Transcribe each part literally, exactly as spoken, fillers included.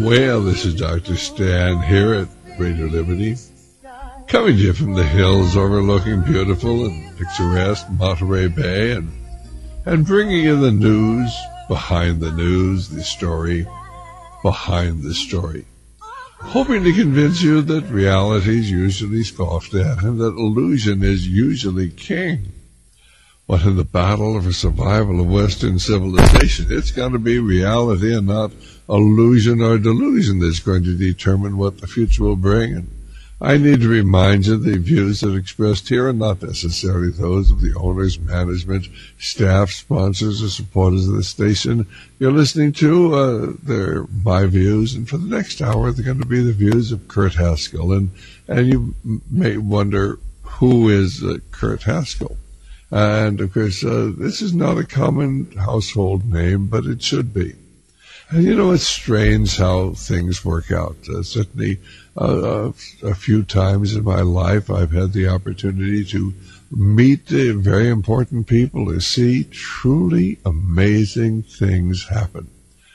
Well, this is Doctor Stan here at Radio Liberty, coming to you from the hills overlooking beautiful and picturesque Monterey Bay, and and bringing you the news behind the news, the story behind the story, hoping to convince you that reality is usually scoffed at and that illusion is usually king. But in the battle for survival of Western civilization, it's going to be reality and not illusion or delusion that's going to determine what the future will bring. And I need to remind you the views that are expressed here are not necessarily those of the owners, management, staff, sponsors, or supporters of the station you're listening to. Uh, they're my views, and for the next hour, they're going to be the views of Kurt Haskell. And, and you may wonder, who is uh, Kurt Haskell? And, of course, uh, this is not a common household name, but it should be. And, you know, it's strange how things work out. Uh, certainly, uh, a few times in my life, I've had the opportunity to meet uh, very important people, to see truly amazing things happen.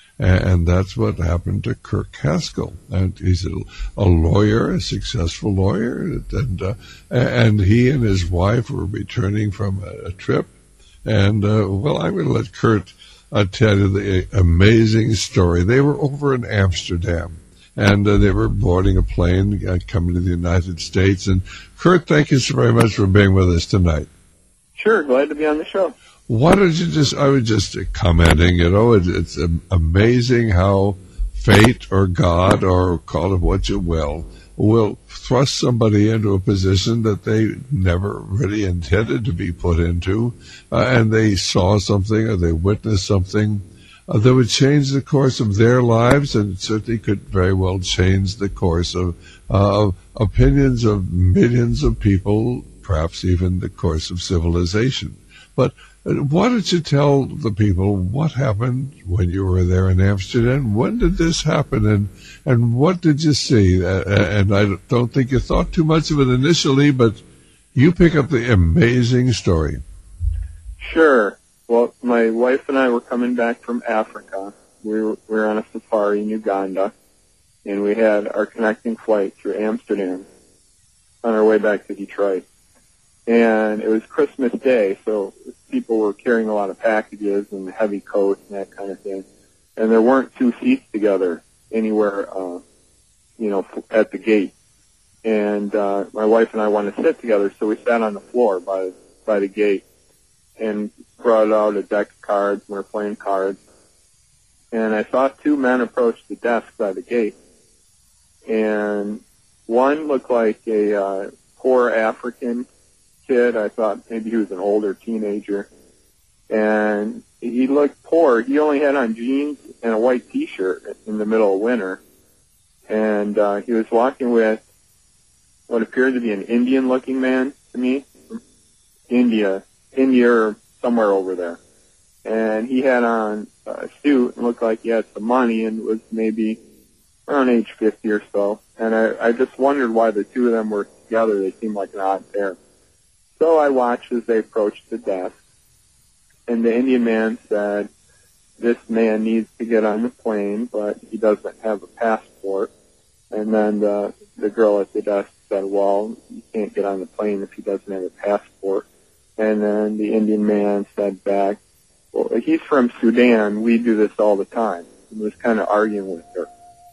And that's what happened to Kurt Haskell. And he's a, a lawyer, a successful lawyer, and uh, and he and his wife were returning from a, a trip. And, uh, well, I'm going to let Kurt uh, tell you the amazing story. They were over in Amsterdam, and uh, they were boarding a plane uh, coming to the United States. And, Kurt, thank you so very much for being with us tonight. Sure, glad to be on the show. Why don't you just, I was just commenting, you know, it, it's amazing how fate or God, or call it what you will, will thrust somebody into a position that they never really intended to be put into, uh, and they saw something or they witnessed something uh, that would change the course of their lives, and certainly could very well change the course of uh, opinions of millions of people, perhaps even the course of civilization. But why don't you tell the people what happened when you were there in Amsterdam? When did this happen, and and what did you see? Uh, and I don't think you thought too much of it initially, but you pick up the amazing story. Sure. Well, my wife and I were coming back from Africa. We were, we were on a safari in Uganda, and we had our connecting flight through Amsterdam on our way back to Detroit. And it was Christmas Day, so people were carrying a lot of packages and heavy coats and that kind of thing. And there weren't two seats together anywhere, uh, you know, at the gate. And uh, my wife and I wanted to sit together, so we sat on the floor by by the gate and brought out a deck of cards, and we were playing cards. And I saw two men approach the desk by the gate. And one looked like a uh, poor African kid. I thought maybe he was an older teenager, and he looked poor. He only had on jeans and a white T-shirt in the middle of winter, and uh, he was walking with what appeared to be an Indian-looking man to me, India, India or somewhere over there, and he had on a suit and looked like he had some money and was maybe around age fifty or so, and I, I just wondered why the two of them were together. They seemed like an odd pair. So I watched as they approached the desk, and the Indian man said, this man needs to get on the plane, but he doesn't have a passport. And then the, the girl at the desk said, well, you can't get on the plane if he doesn't have a passport. And then the Indian man said back, well, he's from Sudan. We do this all the time. He was kind of arguing with her.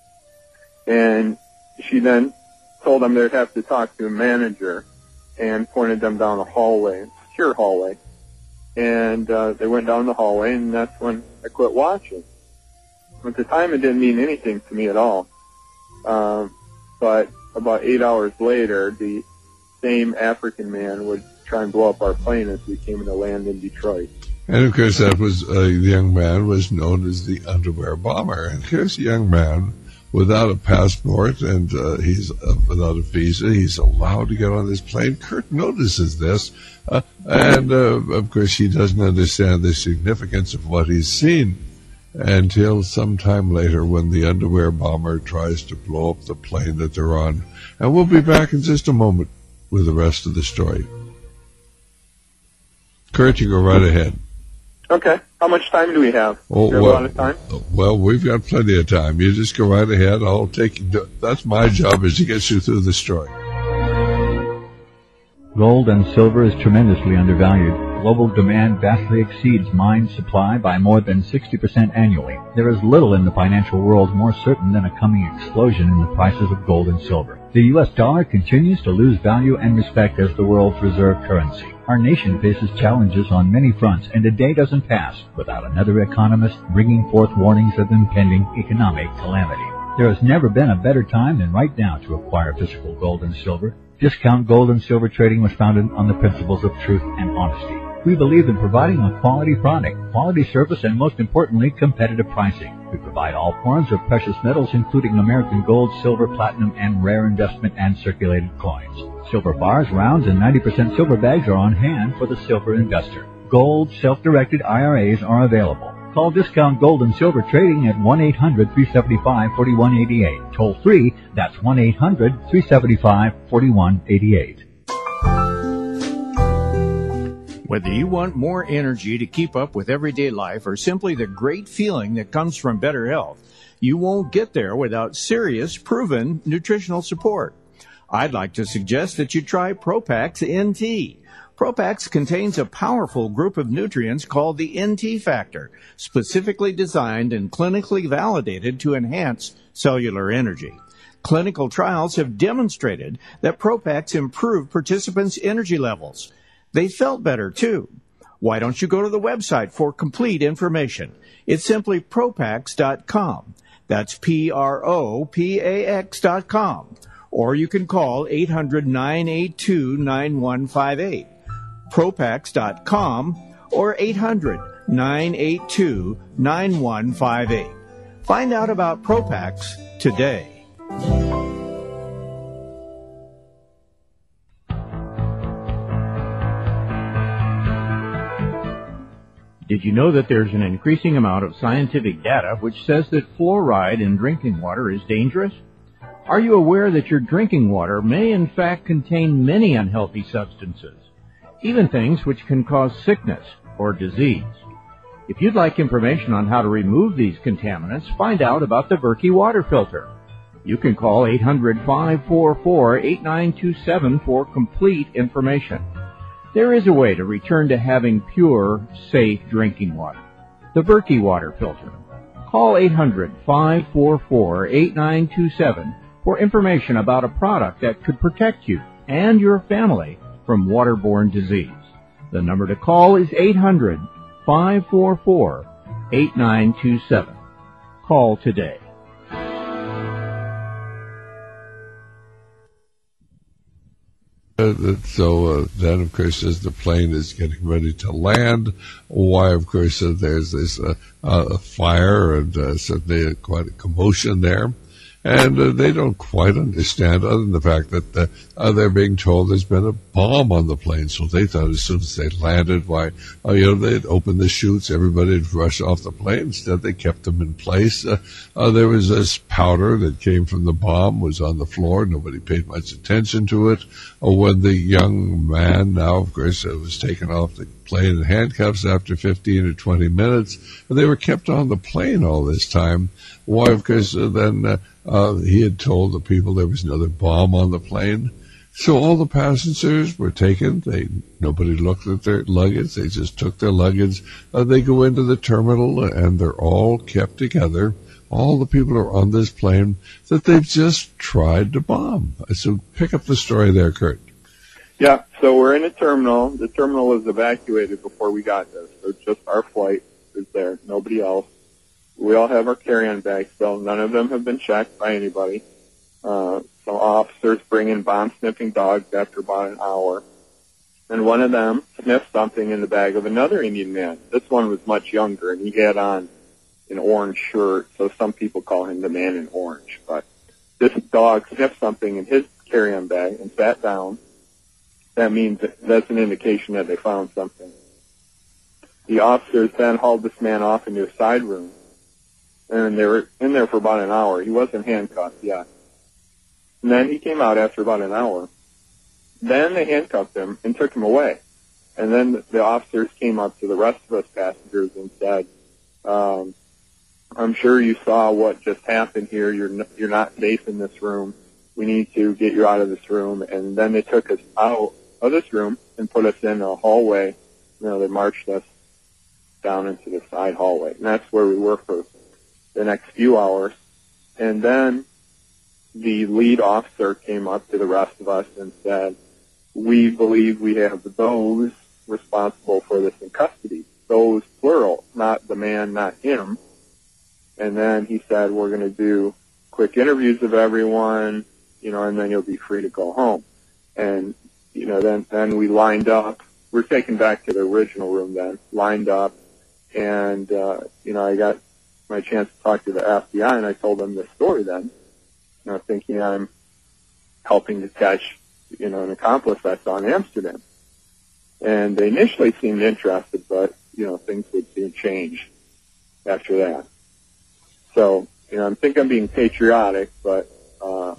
And she then told him they'd have to talk to a manager, and pointed them down a hallway, a secure hallway. And uh, they went down the hallway, and that's when I quit watching. At the time, it didn't mean anything to me at all. Um, but about eight hours later, the same African man would try and blow up our plane as we came to land in Detroit. And, of course, that was uh, the young man was known as the underwear bomber. And here's a young man without a passport, and uh, he's uh, without a visa. He's allowed to get on this plane. Kurt notices this, uh, and uh, of course he doesn't understand the significance of what he's seen until sometime later when the underwear bomber tries to blow up the plane that they're on. And we'll be back in just a moment with the rest of the story. Kurt, you go right ahead. Okay. How much time do we have? Oh, do we have well, a lot of time? Well, we've got plenty of time. You just go right ahead. I'll take you. That's my job, is to get you through the story. Gold and silver is tremendously undervalued. Global demand vastly exceeds mine supply by more than sixty percent annually. There is little in the financial world more certain than a coming explosion in the prices of gold and silver. The U S dollar continues to lose value and respect as the world's reserve currency. Our nation faces challenges on many fronts, and a day doesn't pass without another economist bringing forth warnings of impending economic calamity. There has never been a better time than right now to acquire physical gold and silver. Discount Gold and Silver Trading was founded on the principles of truth and honesty. We believe in providing a quality product, quality service, and most importantly, competitive pricing. We provide all forms of precious metals, including American gold, silver, platinum, and rare investment and circulated coins. Silver bars, rounds, and ninety percent silver bags are on hand for the silver investor. Gold self-directed I R As are available. Call Discount Gold and Silver Trading at one eight hundred, three seven five, four one eight eight. Toll free, that's one eight hundred, three seven five, four one eight eight. Whether you want more energy to keep up with everyday life or simply the great feeling that comes from better health, you won't get there without serious, proven nutritional support. I'd like to suggest that you try Propax N T. Propax contains a powerful group of nutrients called the N T factor, specifically designed and clinically validated to enhance cellular energy. Clinical trials have demonstrated that Propax improved participants' energy levels. They felt better, too. Why don't you go to the website for complete information? It's simply Propax dot com. That's P R O P A X dot com. Or you can call eight hundred, nine eight two, nine one five eight. Propax dot com or eight hundred, nine eight two, nine one five eight. Find out about Propax today. Did you know that there's an increasing amount of scientific data which says that fluoride in drinking water is dangerous? Are you aware that your drinking water may in fact contain many unhealthy substances, even things which can cause sickness or disease? If you'd like information on how to remove these contaminants, find out about the Berkey water filter. You can call eight hundred, five four four, eight nine two seven for complete information. There is a way to return to having pure, safe drinking water. The Berkey water filter. Call eight hundred, five four four, eight nine two seven for information about a product that could protect you and your family from waterborne disease. The number to call is eight hundred, five four four, eight nine two seven. Call today. Uh, so uh, then, of course, as the plane is getting ready to land, why, of course, uh, there's this uh, uh, fire and uh, certainly quite a commotion there. And uh, they don't quite understand, other than the fact that uh, uh, they're being told there's been a bomb on the plane. So they thought as soon as they landed, why, uh, you know, they'd open the chutes, everybody'd rush off the plane. Instead, they kept them in place. Uh, uh, there was this powder that came from the bomb, was on the floor. Nobody paid much attention to it. Uh, when the young man, now, of course, uh, was taken off the plane in handcuffs after fifteen or twenty minutes, and they were kept on the plane all this time. Why, of course, uh, then uh, uh, he had told the people there was another bomb on the plane. So all the passengers were taken. They nobody looked at their luggage. They just took their luggage. Uh, they go into the terminal, and they're all kept together. All the people are on this plane that they've just tried to bomb. So pick up the story there, Kurt. Yeah, so we're in a terminal. The terminal was evacuated before we got there. So just our flight is there, nobody else. We all have our carry-on bags still. None of them have been checked by anybody. Uh, some officers bring in bomb-sniffing dogs after about an hour. And one of them sniffed something in the bag of another Indian man. This one was much younger, and he had on an orange shirt, so some people call him the man in orange. But this dog sniffed something in his carry-on bag and sat down. That means that that's an indication that they found something. The officers then hauled this man off into a side room, and they were in there for about an hour. He wasn't handcuffed yet. And then he came out after about an hour. Then they handcuffed him and took him away. And then the officers came up to the rest of us passengers and said, um, I'm sure you saw what just happened here. You're n- you're not safe in this room. We need to get you out of this room. And then they took us out of this room and put us in a hallway. You know, they marched us down into the side hallway. And that's where we were for the next few hours. And then the lead officer came up to the rest of us and said, we believe we have those responsible for this in custody. Those, plural, not the man, not him. And then he said, we're going to do quick interviews of everyone, you know, and then you'll be free to go home. And, you know, then, then we lined up. We were taken back to the original room then, lined up. And, uh, you know, I got my chance to talk to the F B I, and I told them this story then, you know, thinking I'm helping to catch, you know, an accomplice I saw in Amsterdam. And they initially seemed interested, but, you know, things would soon change after that. So, you know, I think I'm being patriotic, but uh,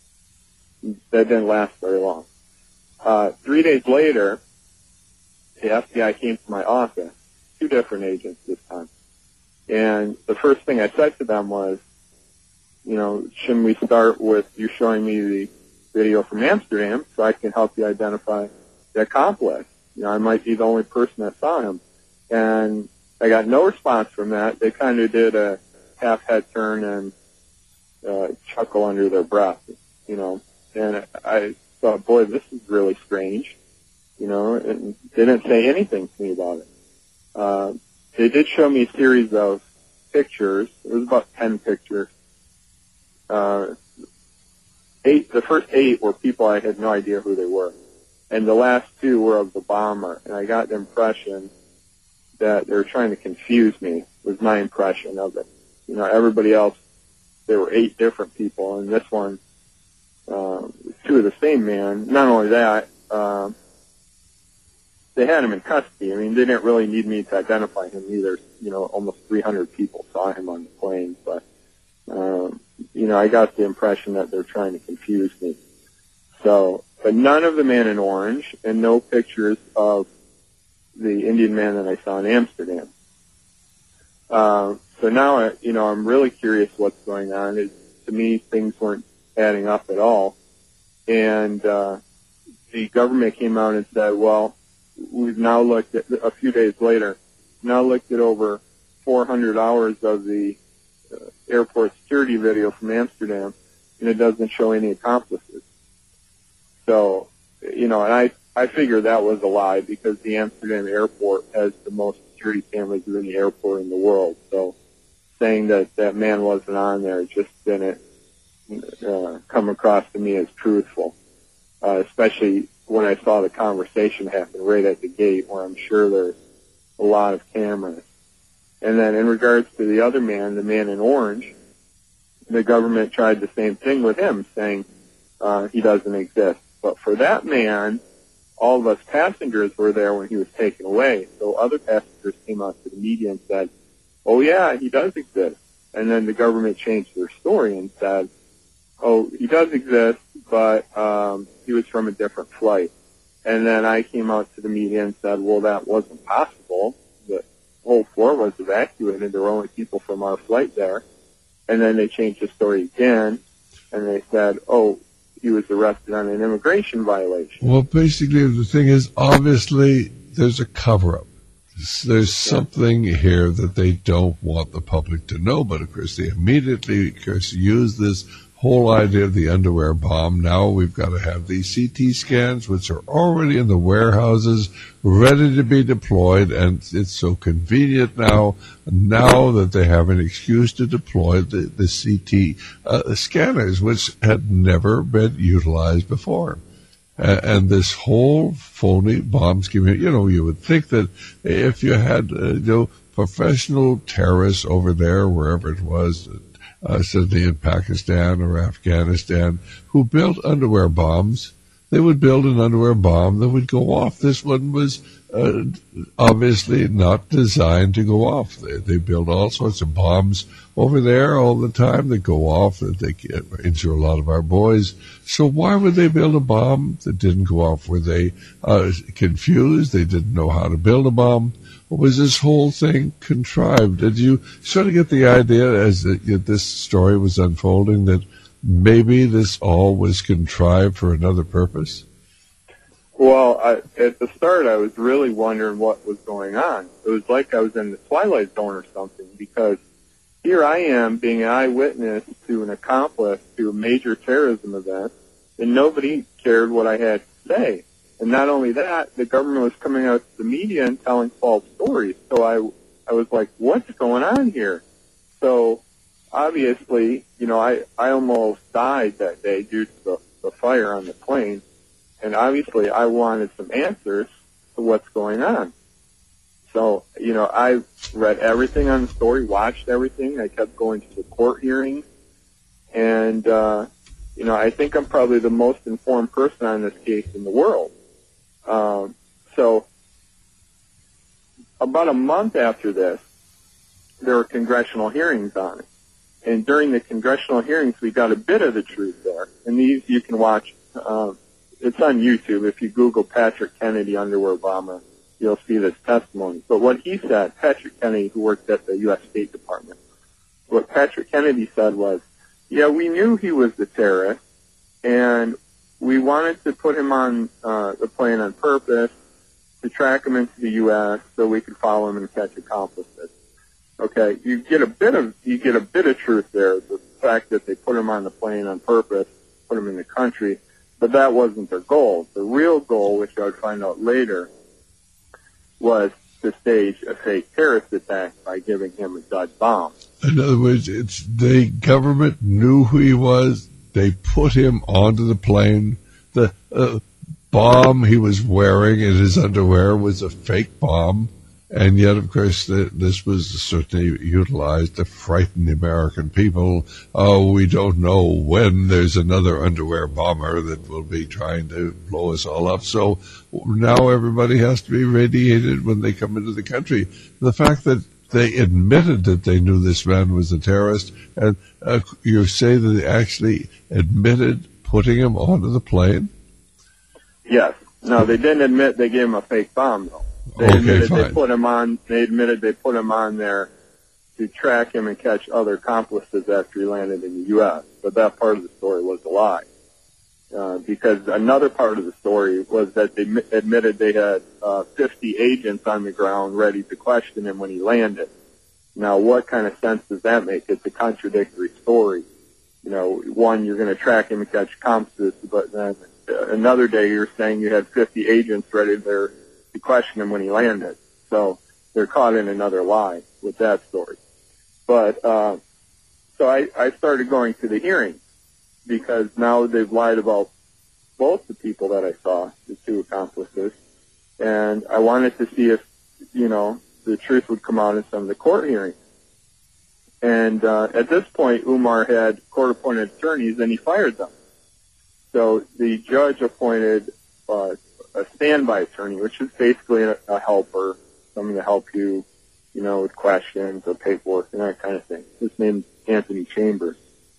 that didn't last very long. Uh, three days later, the F B I came to my office, two different agents this time. And the first thing I said to them was, you know, shouldn't we start with you showing me the video from Amsterdam so I can help you identify the accomplice? You know, I might be the only person that saw him. And I got no response from that. They kind of did a half head turn and uh, chuckle under their breath, you know. And I thought, boy, this is really strange, you know, and they didn't say anything to me about it. Uh, they did show me a series of pictures. It was about ten pictures. Uh, eight, the first eight were people I had no idea who they were. And the last two were of the bomber. And I got the impression that they were trying to confuse me, was my impression of it. You know, everybody else, there were eight different people, and this one, uh, two of the same man. Not only that, uh, they had him in custody. I mean, they didn't really need me to identify him either. You know, almost three hundred people saw him on the plane, but, um, you know, I got the impression that they're trying to confuse me. So, but none of the man in orange, and no pictures of the Indian man that I saw in Amsterdam. Uh, so now, I, you know, I'm really curious what's going on. It, to me, things weren't adding up at all. And uh, the government came out and said, well, we've now looked at, a few days later, now looked at over four hundred hours of the uh, airport security video from Amsterdam, and it doesn't show any accomplices. So, you know, and I, I figured that was a lie because the Amsterdam airport has the most security cameras of any airport in the world. So saying that that man wasn't on there just didn't uh, come across to me as truthful, uh, especially when I saw the conversation happen right at the gate where I'm sure there's a lot of cameras. And then in regards to the other man, the man in orange, the government tried the same thing with him, saying uh, he doesn't exist. But for that man, all of us passengers were there when he was taken away. So other passengers came out to the media and said, oh, yeah, he does exist. And then the government changed their story and said, oh, he does exist, but um, he was from a different flight. And then I came out to the media and said, well, that wasn't possible. The whole floor was evacuated. There were only people from our flight there. And then they changed the story again, and they said, oh, he was arrested on an immigration violation. Well, basically, the thing is, obviously, there's a cover-up. There's something here that they don't want the public to know, but of course they immediately, of course, use this whole idea of the underwear bomb. Now we've got to have these C T scans, which are already in the warehouses, ready to be deployed, and it's so convenient now, now that they have an excuse to deploy the, the C T uh, scanners, which had never been utilized before. Uh, and this whole phony bomb scheme, you know, you would think that if you had, uh, you know, professional terrorists over there, wherever it was, uh, certainly in Pakistan or Afghanistan, who built underwear bombs, they would build an underwear bomb that would go off. This one was uh, obviously not designed to go off. They, they build all sorts of bombs over there all the time that go off, that they get, injure a lot of our boys. So why would they build a bomb that didn't go off? Were they uh, confused? They didn't know how to build a bomb? Or was this whole thing contrived? Did you sort of get the idea as the, this story was unfolding that maybe this all was contrived for another purpose? Well, I, at the start, I was really wondering what was going on. It was like I was in the Twilight Zone or something, because here I am being an eyewitness to an accomplice to a major terrorism event, and nobody cared what I had to say. And not only that, the government was coming out to the media and telling false stories. So I, I was like, what's going on here? So obviously, you know, I, I almost died that day due to the, the fire on the plane. And obviously I wanted some answers to what's going on. So, you know, I read everything on the story, watched everything. I kept going to the court hearings. And, uh, you know, I think I'm probably the most informed person on this case in the world. Um, so about a month after this, there were congressional hearings on it. And during the congressional hearings, we got a bit of the truth there. And these you can watch. Uh, it's on YouTube. If you Google Patrick Kennedy underwear bomber, you'll see this testimony. But what he said, Patrick Kennedy, who worked at the U S State Department, what Patrick Kennedy said was, yeah, we knew he was the terrorist, and we wanted to put him on uh, the plane on purpose to track him into the U S so we could follow him and catch accomplices. Okay, you get a bit of you get a bit of truth there. The fact that they put him on the plane on purpose, put him in the country, but that wasn't their goal. The real goal, which I would find out later, was to stage a fake terrorist attack by giving him a Dud bomb. In other words, it's the government knew who he was. They put him onto the plane. The uh, bomb he was wearing in his underwear was a fake bomb. And yet, of course, the, this was certainly utilized to frighten the American people. Oh, we don't know when there's another underwear bomber that will be trying to blow us all up. So now everybody has to be radiated when they come into the country. The fact that they admitted that they knew this man was a terrorist, and uh, you say that they actually admitted putting him onto the plane? Yes. No, they didn't admit they gave him a fake bomb, though. They okay, admitted fine. they put him on. They admitted they put him on there to track him and catch other accomplices after he landed in the U S But that part of the story was a lie, uh, because another part of the story was that they m- admitted they had uh, fifty agents on the ground ready to question him when he landed. Now, what kind of sense does that make? It's a contradictory story. You know, one, you're going to track him and catch accomplices, but then uh, another day you're saying you had fifty agents ready there to question him when he landed. So they're caught in another lie with that story. But, uh, so I, I started going to the hearings because now they've lied about both the people that I saw, the two accomplices, and I wanted to see if, you know, the truth would come out in some of the court hearings. And, uh, at this point, Umar had court-appointed attorneys and he fired them. So the judge appointed, uh, a standby attorney, which is basically a, a helper, someone to help you, you know, with questions or paperwork and that kind of thing. His name's Anthony Chambers.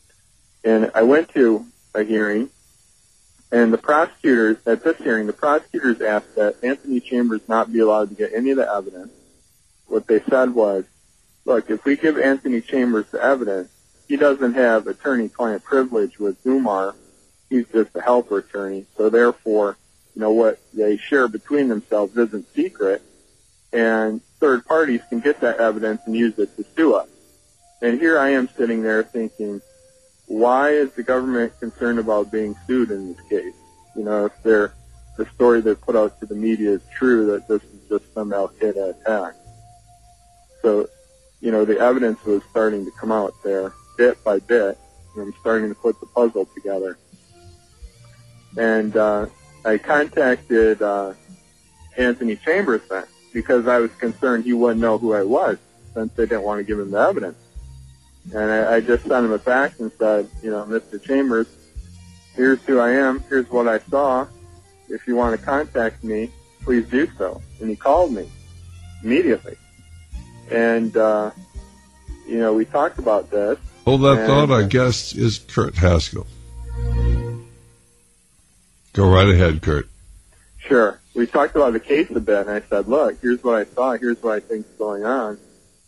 And I went to a hearing, and the prosecutors, at this hearing, the prosecutors asked that Anthony Chambers not be allowed to get any of the evidence. What they said was, look, if we give Anthony Chambers the evidence, he doesn't have attorney-client privilege with Umar. He's just a helper attorney, so therefore, you know, what they share between themselves isn't secret, and third parties can get that evidence and use it to sue us. And here I am sitting there thinking, why is the government concerned about being sued in this case? You know, if they're, the story they put out to the media is true, that this is just some Al-Qaeda attack. So, you know, the evidence was starting to come out there bit by bit, and I'm starting to put the puzzle together. And, uh, I contacted uh, Anthony Chambers then because I was concerned he wouldn't know who I was since they didn't want to give him the evidence. And I, I just sent him a fax and said, you know, Mister Chambers, here's who I am. Here's what I saw. If you want to contact me, please do so. And he called me immediately. And, uh, you know, we talked about this. Hold that and, thought. Our guest is Kurt Haskell. Go right ahead, Kurt. Sure. We talked about the case a bit, and I said, look, here's what I saw, here's what I think is going on.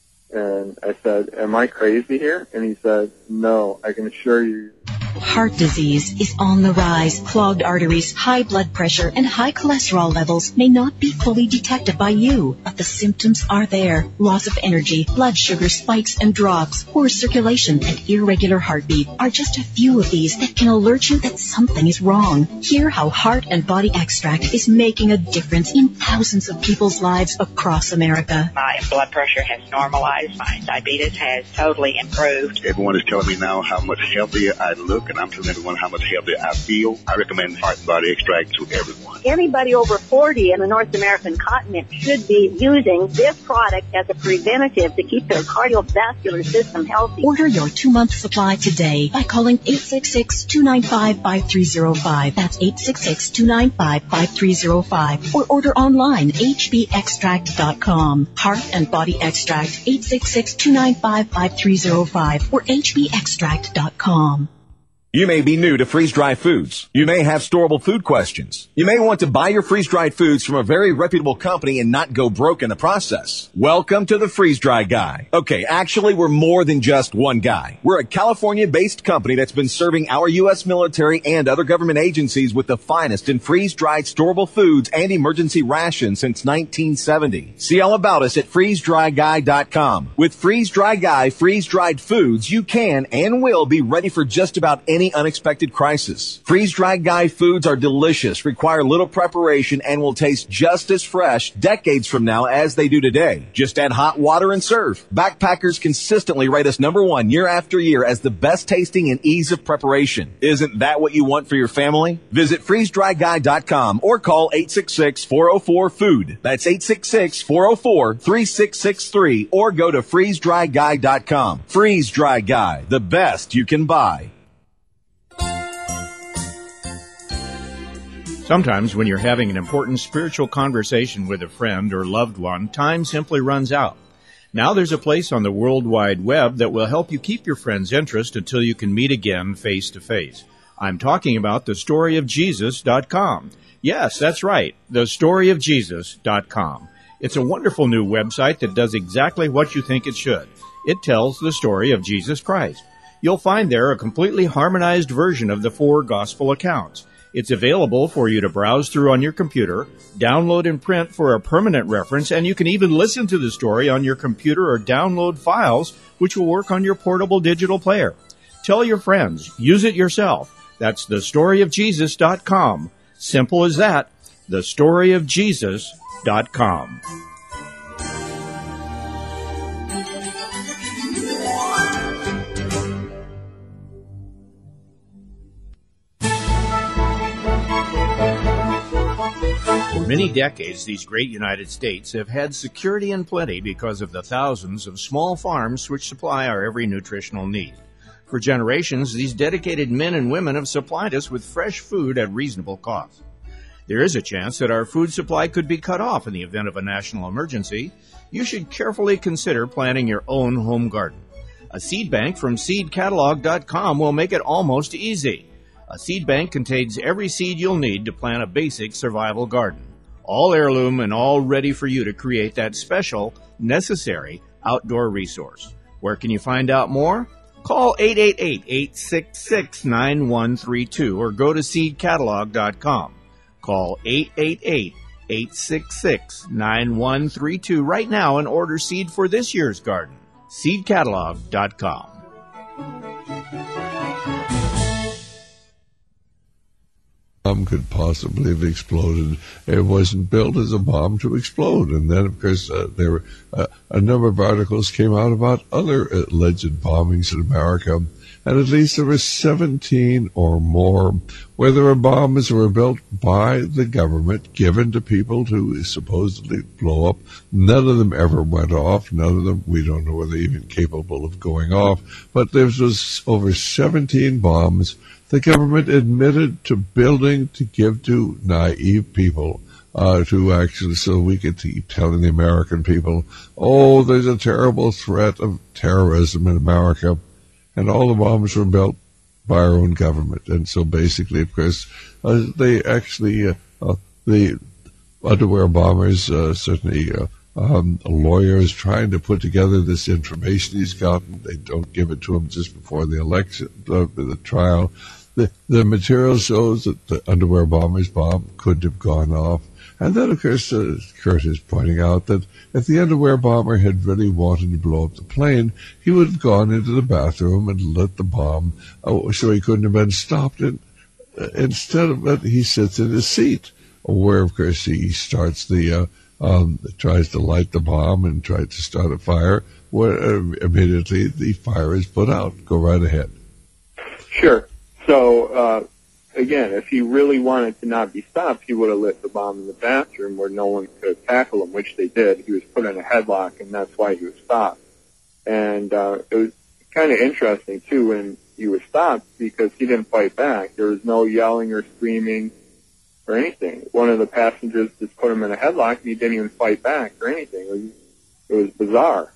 And I said, am I crazy here? And he said, no, I can assure you. Heart disease is on the rise. Clogged arteries, high blood pressure, and high cholesterol levels may not be fully detected by you, but the symptoms are there. Loss of energy, blood sugar spikes and drops, poor circulation, and irregular heartbeat are just a few of these that can alert you that something is wrong. Hear how Heart and Body Extract is making a difference in thousands of people's lives across America. My blood pressure has normalized. My diabetes has totally improved. Everyone is telling me now how much healthier I look, and I'm telling everyone how much healthier I feel. I recommend Heart and Body Extract to everyone. Anybody over forty in the North American continent should be using this product as a preventative to keep their cardiovascular system healthy. Order your two-month supply today by calling eight six six, two nine five, five three zero five. That's eight six six, two nine five, five three zero five. Or order online, h b extract dot com. Heart and Body Extract, eight six six, two nine five, five three zero five or h b extract dot com. You may be new to freeze-dried foods. You may have storable food questions. You may want to buy your freeze-dried foods from a very reputable company and not go broke in the process. Welcome to the Freeze-Dry Guy. Okay, actually, we're more than just one guy. We're a California-based company that's been serving our U S military and other government agencies with the finest in freeze-dried storable foods and emergency rations since nineteen seventy. See all about us at freeze dry guy dot com. With Freeze-Dry Guy freeze-dried foods, you can and will be ready for just about any Any unexpected crisis. Freeze-Dried Guy foods are delicious, require little preparation, and will taste just as fresh decades from now as they do today. Just add hot water and serve. Backpackers consistently rate us number one year after year as the best tasting and ease of preparation. Isn't that what you want for your family? Visit freeze dry guy dot com or call eight six six, four oh four, food. That's eight six six, four oh four, three six six three or go to freeze dry guy dot com. Freeze-Dry Guy, the best you can buy. Sometimes when you're having an important spiritual conversation with a friend or loved one, time simply runs out. Now there's a place on the World Wide Web that will help you keep your friend's interest until you can meet again face to face. I'm talking about the story of jesus dot com. Yes, that's right, the story of jesus dot com. It's a wonderful new website that does exactly what you think it should. It tells the story of Jesus Christ. You'll find there a completely harmonized version of the four gospel accounts. It's available for you to browse through on your computer, download and print for a permanent reference, and you can even listen to the story on your computer or download files, which will work on your portable digital player. Tell your friends. Use it yourself. That's the story of jesus dot com. Simple as that. the story of jesus dot com. For many decades, these great United States have had security and plenty because of the thousands of small farms which supply our every nutritional need. For generations, these dedicated men and women have supplied us with fresh food at reasonable cost. There is a chance that our food supply could be cut off in the event of a national emergency. You should carefully consider planting your own home garden. A seed bank from seed catalog dot com will make it almost easy. A seed bank contains every seed you'll need to plant a basic survival garden. All heirloom and all ready for you to create that special, necessary outdoor resource. Where can you find out more? Call eight eight eight, eight six six, nine one three two or go to seed catalog dot com. Call eight eight eight, eight six six, nine one three two right now and order seed for this year's garden. seed catalog dot com. Bomb could possibly have exploded. It wasn't built as a bomb to explode. And then, of course, uh, there were uh, a number of articles came out about other alleged bombings in America, and at least there were seventeen or more where there were bombs that were built by the government, given to people to supposedly blow up. None of them ever went off. None of them, we don't know whether they're even capable of going off. But there was over seventeen bombs the government admitted to building to give to naive people uh, to actually, so we could keep telling the American people, oh, there's a terrible threat of terrorism in America, and all the bombs were built by our own government. And so basically, of course, uh, they actually, uh, uh, the underwear bombers, uh, certainly, uh, um, lawyers trying to put together this information he's gotten. They don't give it to him just before the election, uh, the trial. The, the material shows that the underwear bomber's bomb couldn't have gone off. And then, of course, uh, Kurt is pointing out that if the underwear bomber had really wanted to blow up the plane, he would have gone into the bathroom and lit the bomb, uh, so he couldn't have been stopped. And uh, instead of that, he sits in his seat, where, of course, he starts the, uh, um, tries to light the bomb and tries to start a fire, where uh, immediately the fire is put out. Go right ahead. Sure. So, uh, again, if he really wanted to not be stopped, he would have lit the bomb in the bathroom where no one could tackle him, which they did. He was put in a headlock, and that's why he was stopped. And uh, it was kind of interesting, too, when he was stopped, because he didn't fight back. There was no yelling or screaming or anything. One of the passengers just put him in a headlock, and he didn't even fight back or anything. It was, it was bizarre.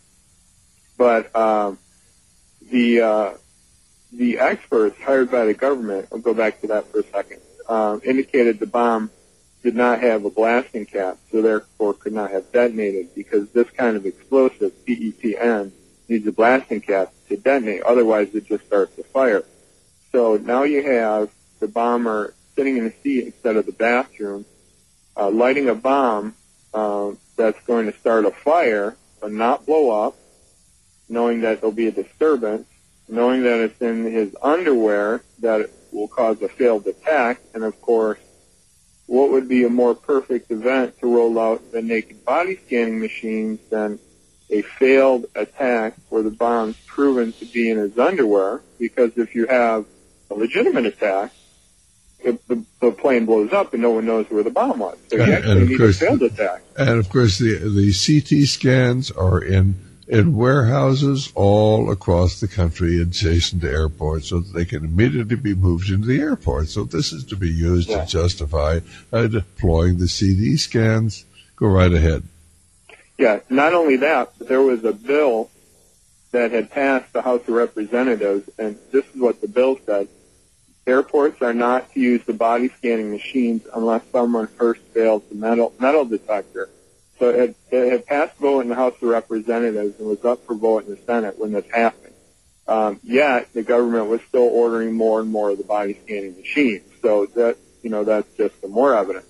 But um, the... Uh, The experts hired by the government, I'll go back to that for a second, um, indicated the bomb did not have a blasting cap, so therefore could not have detonated, because this kind of explosive, P E T N, needs a blasting cap to detonate. Otherwise, it just starts a fire. So now you have the bomber sitting in a seat instead of the bathroom, uh, lighting a bomb uh, that's going to start a fire but not blow up, knowing that there'll be a disturbance, knowing that it's in his underwear, that it will cause a failed attack. And, of course, what would be a more perfect event to roll out the naked body scanning machines than a failed attack where the bomb's proven to be in his underwear? Because if you have a legitimate attack, if the, the plane blows up and no one knows where the bomb was. So you and, actually and of need course, a failed attack. And, of course, the, the C T scans are in in warehouses all across the country adjacent to airports, so that they can immediately be moved into the airport. So this is to be used yeah. to justify uh, deploying the C T scans. Go right ahead. Yeah, not only that, but there was a bill that had passed the House of Representatives, and this is what the bill said. Airports are not to use the body scanning machines unless someone first fails the metal, metal detector. So it, it had passed vote in the House of Representatives and was up for vote in the Senate when this happened. Um, yet the government was still ordering more and more of the body scanning machines. So that, you know, that's just some more evidence.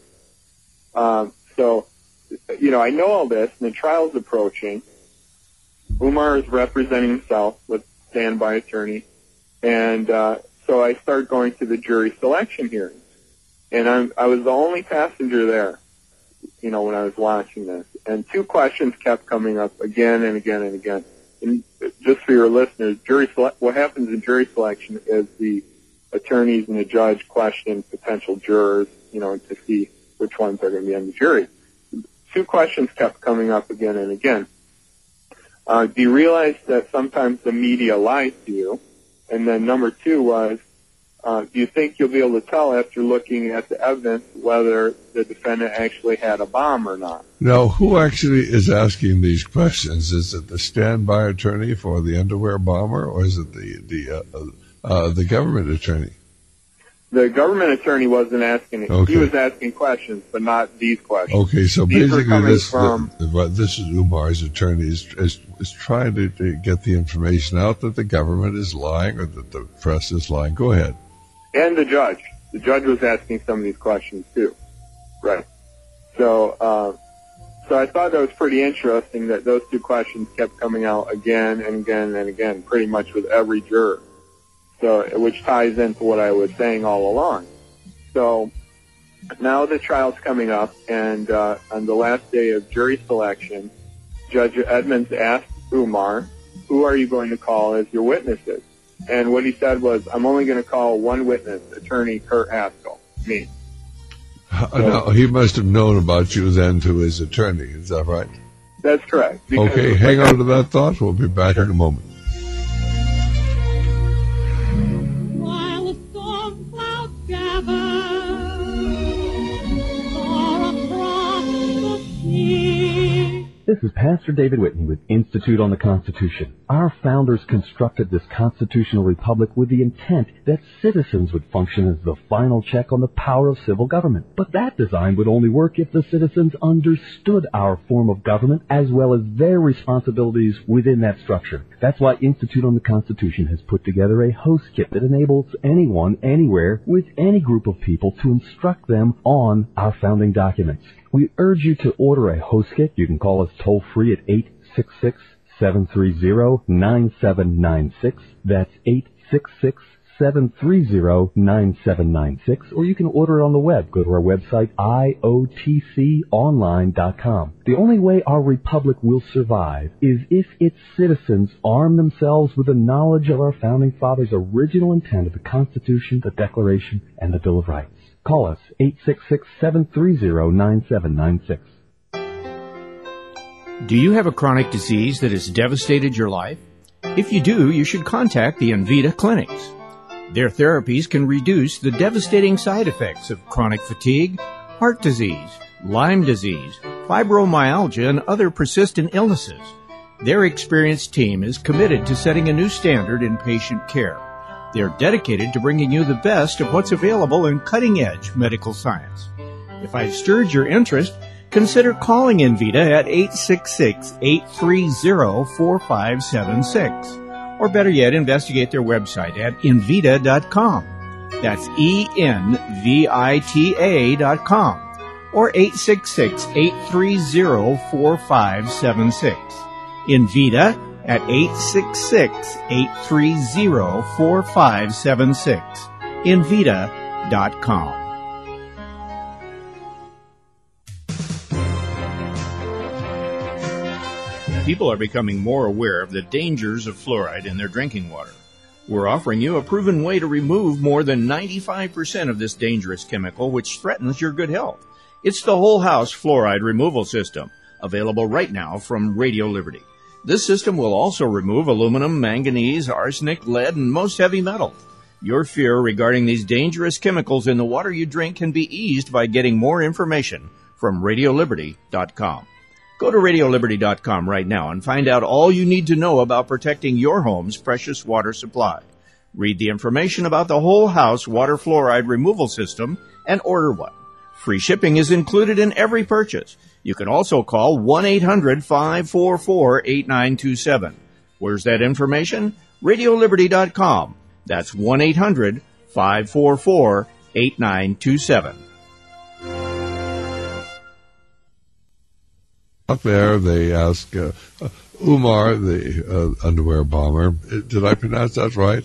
Um, so, you know, I know all this, and the trial's approaching. Umar is representing himself with standby attorney, and uh, so I start going to the jury selection hearings, and I'm, I was the only passenger there, you know, when I was watching this. And two questions kept coming up again and again and again. And just for your listeners, jury sele- what happens in jury selection is the attorneys and the judge question potential jurors, you know, to see which ones are going to be on the jury. Two questions kept coming up again and again. Uh, do you realize that sometimes the media lies to you? And then number two was, Uh, do you think you'll be able to tell after looking at the evidence whether the defendant actually had a bomb or not? Now, who actually is asking these questions? Is it the standby attorney for the underwear bomber, or is it the the uh, uh, the government attorney? The government attorney wasn't asking it. Okay. He was asking questions, but not these questions. Okay, so these basically this from, the, the, this is Umar's attorney is, is, is trying to, to get the information out that the government is lying or that the press is lying. Go ahead. And the judge. The judge was asking some of these questions, too. Right. So, uh, so I thought that was pretty interesting that those two questions kept coming out again and again and again, pretty much with every juror. So, which ties into what I was saying all along. So, now the trial's coming up, and uh, on the last day of jury selection, Judge Edmonds asked Umar, who are you going to call as your witnesses? And what he said was, I'm only going to call one witness, attorney Kurt Haskell, me. So, now, he must have known about you then to his attorney, is that right? That's correct. Okay, hang on to that thought. We'll be back in a moment. While the storm clouds gather, far across This is Pastor David Whitney with Institute on the Constitution. Our founders constructed this constitutional republic with the intent that citizens would function as the final check on the power of civil government. But that design would only work if the citizens understood our form of government as well as their responsibilities within that structure. That's why Institute on the Constitution has put together a host kit that enables anyone, anywhere, with any group of people to instruct them on our founding documents. We urge you to order a host kit. You can call us toll-free at eight six six, seven three zero, nine seven nine six. That's eight six six, seven three zero, nine seven nine six. Or you can order it on the web. Go to our website, I O T C online dot com. The only way our republic will survive is if its citizens arm themselves with the knowledge of our founding fathers' original intent of the Constitution, the Declaration, and the Bill of Rights. Call us, eight six six, seven three zero, nine seven nine six. Do you have a chronic disease that has devastated your life? If you do, you should contact the Envita clinics. Their therapies can reduce the devastating side effects of chronic fatigue, heart disease, Lyme disease, fibromyalgia, and other persistent illnesses. Their experienced team is committed to setting a new standard in patient care. They're dedicated to bringing you the best of what's available in cutting-edge medical science. If I've stirred your interest, consider calling Envita at eight six six, eight three zero, four five seven six. Or better yet, investigate their website at Envita dot com. That's E N V I T A dot com. Or eight six six, eight three zero, four five seven six. Envita at eight six six, eight three zero, four five seven six. Envita dot com. People are becoming more aware of the dangers of fluoride in their drinking water. We're offering you a proven way to remove more than ninety-five percent of this dangerous chemical which threatens your good health. It's the Whole House Fluoride Removal System, available right now from Radio Liberty. This system will also remove aluminum, manganese, arsenic, lead, and most heavy metals. Your fear regarding these dangerous chemicals in the water you drink can be eased by getting more information from Radio Liberty dot com. Go to Radio Liberty dot com right now and find out all you need to know about protecting your home's precious water supply. Read the information about the Whole House Water Fluoride Removal System and order one. Free shipping is included in every purchase. You can also call one eight hundred, five four four, eight nine two seven. Where's that information? Radio Liberty dot com. That's one eight hundred, five four four, eight nine two seven. Out there, they ask uh, uh, Umar, the uh, underwear bomber. Did I pronounce that right?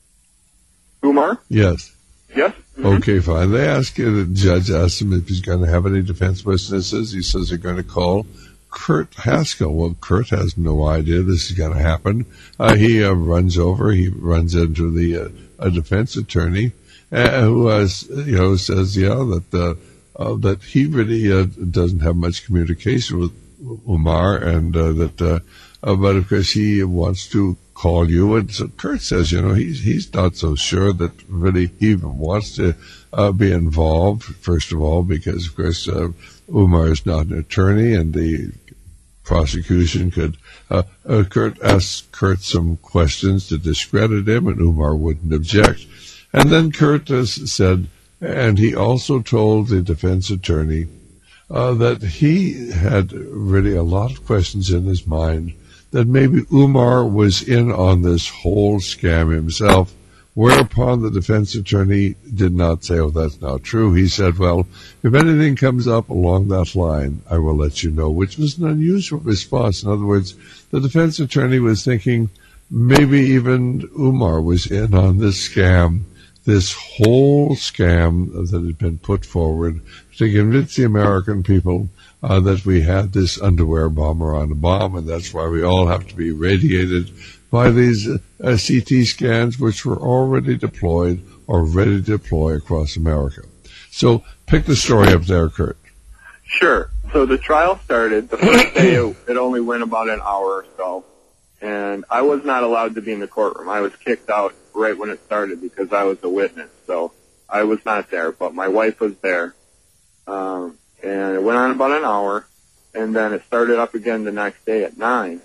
Umar? Yes. Yes. Okay, fine. They ask you, the judge asks him if he's going to have any defense witnesses. He says they're going to call Kurt Haskell. Well, Kurt has no idea this is going to happen. Uh, he uh, runs over. He runs into the uh, a defense attorney uh, who has, you know, says, yeah, that uh, uh, that he really uh, doesn't have much communication with Umar, and uh, that, uh, uh, but of course he wants to call you. And so Kurt says, you know, he's he's not so sure that really he even wants to uh, be involved. First of all, because of course uh, Umar is not an attorney, and the prosecution could. Uh, uh, Kurt asked Kurt some questions to discredit him, and Umar wouldn't object. And then Kurt uh, said, and he also told the defense attorney uh, that he had really a lot of questions in his mind, that maybe Umar was in on this whole scam himself, whereupon the defense attorney did not say, oh, that's not true. He said, well, if anything comes up along that line, I will let you know, which was an unusual response. In other words, the defense attorney was thinking maybe even Umar was in on this scam, this whole scam that had been put forward to convince the American people Uh, that we had this underwear bomber on a bomb, and that's why we all have to be radiated by these uh, C T scans, which were already deployed or ready to deploy across America. So pick the story up there, Kurt. Sure. So the trial started. The first day it, it only went about an hour or so, and I was not allowed to be in the courtroom. I was kicked out right when it started because I was a witness, so I was not there, but my wife was there. Um, And it went on about an hour, and then it started up again the next day at nine.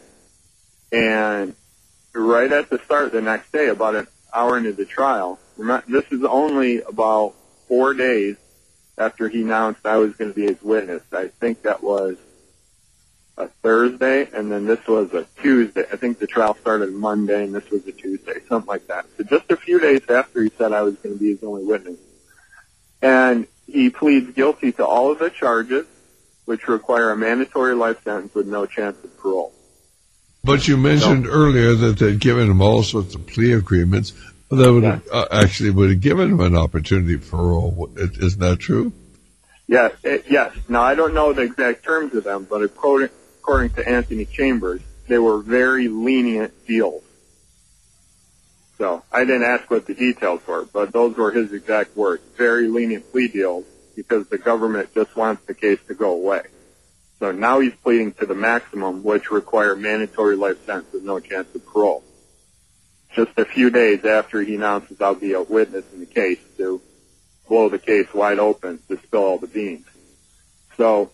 And right at the start the next day, about an hour into the trial, this is only about four days after he announced I was going to be his witness. I think that was a Thursday, and then this was a Tuesday. I think the trial started Monday, and this was a Tuesday, something like that. So just a few days after he said I was going to be his only witness. And he pleads guilty to all of the charges, which require a mandatory life sentence with no chance of parole. But you mentioned no. earlier that they'd given him all sorts of plea agreements that would yes. uh, actually would have given him an opportunity for parole. Isn't that true? Yes, it, yes. Now, I don't know the exact terms of them, but according, according to Anthony Chambers, they were very lenient deals. So I didn't ask what the details were, but those were his exact words. Very lenient plea deals because the government just wants the case to go away. So now he's pleading to the maximum, which require mandatory life sentence with no chance of parole. Just a few days after he announces I'll be a witness in the case to blow the case wide open, to spill all the beans. So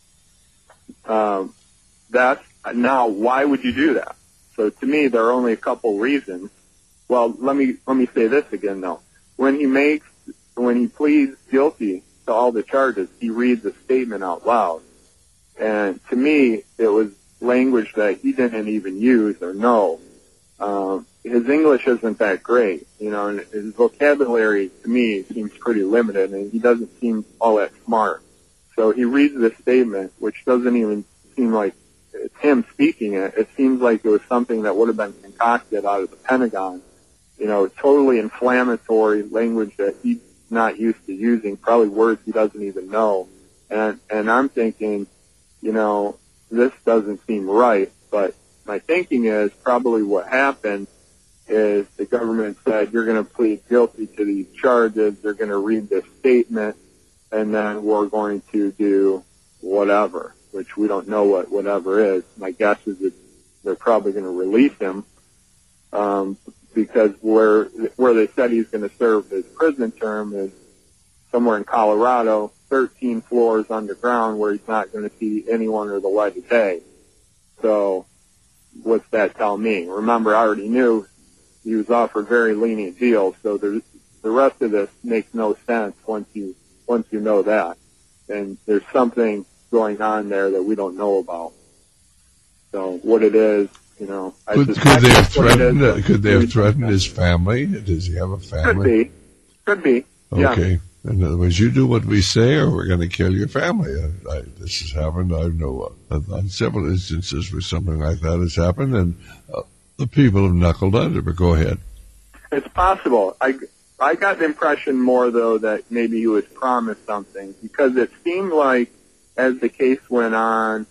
um, that's now, why would you do that? So to me, there are only a couple reasons. Well, let me let me say this again, though. When he makes when he pleads guilty to all the charges, he reads a statement out loud. And to me, it was language that he didn't even use or know. Um, his English isn't that great, you know, and his vocabulary, to me, seems pretty limited, and he doesn't seem all that smart. So he reads this statement, which doesn't even seem like it's him speaking it. It seems like it was something that would have been concocted out of the Pentagon. You know, totally inflammatory language that he's not used to using, probably words he doesn't even know. And, and I'm thinking, you know, this doesn't seem right, but my thinking is probably what happened is the government said, you're going to plead guilty to these charges, they're going to read this statement, and then we're going to do whatever, which we don't know what whatever is. My guess is that they're probably going to release him, um, because where, where they said he's going to serve his prison term is somewhere in Colorado, thirteen floors underground, where he's not going to see anyone or the light of day. So what's that tell me? Remember, I already knew he was offered very lenient deals, so there's, the rest of this makes no sense once you once you know that. And there's something going on there that we don't know about. So what it is, you know, I could, just could they have threatened? Uh, could they have threatened his family? Does he have a family? Could be. Could be. Okay. Yeah. In other words, you do what we say, or we're going to kill your family. I, I, this has happened. I know uh, on several instances where something like that has happened, and uh, the people have knuckled under. But go ahead. It's possible. I, I got the impression more, though, that maybe he was promised something, because it seemed like as the case went on,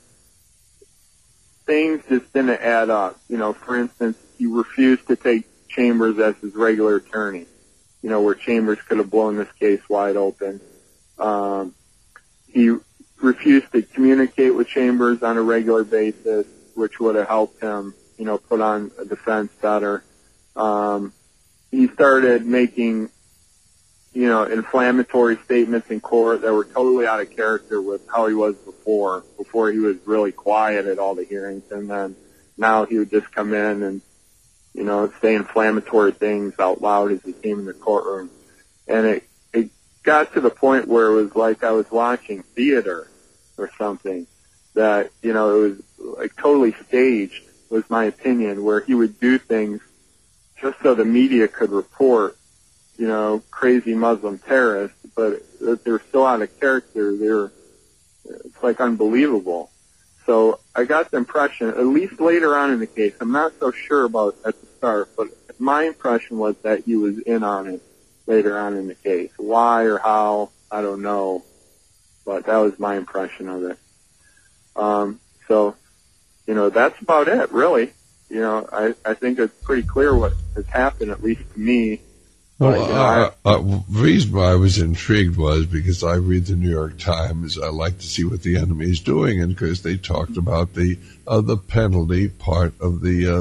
things just didn't add up. You know, for instance, he refused to take Chambers as his regular attorney. You know, where Chambers could have blown this case wide open. Um, he refused to communicate with Chambers on a regular basis, which would have helped him, you know, put on a defense better. Um, he started making, you know, inflammatory statements in court that were totally out of character with how he was before. Before he was really quiet at all the hearings, and then now he would just come in and, you know, say inflammatory things out loud as he came in the courtroom. And it, it got to the point where it was like I was watching theater or something, that, you know, it was like totally staged, was my opinion, where he would do things just so the media could report, you know, crazy Muslim terrorists, but they're so out of character, they're, it's like unbelievable. So I got the impression, at least later on in the case, I'm not so sure about at the start, but my impression was that he was in on it later on in the case. Why or how, I don't know, but that was my impression of it. Um, so, you know, that's about it, really. You know, I, I think it's pretty clear what has happened, at least to me. Well, but, you know, uh, uh, the reason why I was intrigued was because I read the New York Times. I like to see what the enemy is doing, and because they talked about the uh, the penalty part of the uh,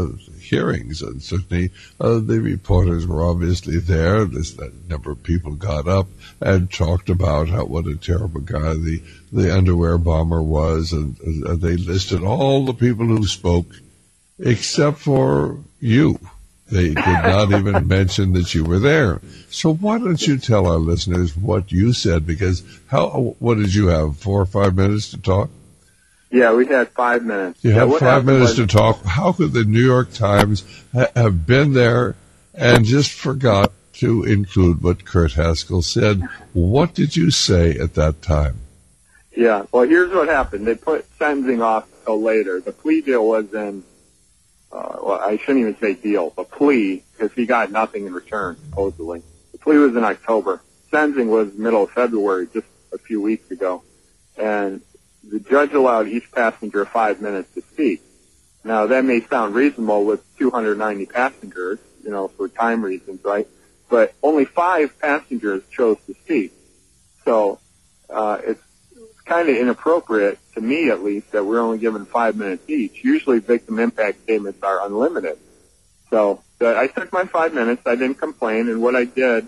hearings, and certainly uh, the reporters were obviously there. This a number of people got up and talked about how what a terrible guy the the underwear bomber was, and uh, they listed all the people who spoke except for you. They did not even mention that you were there. So why don't you tell our listeners what you said? Because how? What did you have? Four or five minutes to talk? Yeah, we had five minutes. You yeah, had five minutes was, to talk. How could the New York Times ha- have been there and just forgot to include what Kurt Haskell said? What did you say at that time? Yeah, well, here's what happened. They put sentencing off till later. The plea deal was in, uh, well, I shouldn't even say deal, but plea, because he got nothing in return, supposedly. The plea was in October. Sentencing was middle of February, just a few weeks ago. And the judge allowed each passenger five minutes to speak. Now, that may sound reasonable with two hundred ninety passengers, you know, for time reasons, right? But only five passengers chose to speak. So, uh, it's kind of inappropriate, to me at least, that we're only given five minutes each. Usually victim impact statements are unlimited. So, uh, I took my five minutes, I didn't complain, and what I did,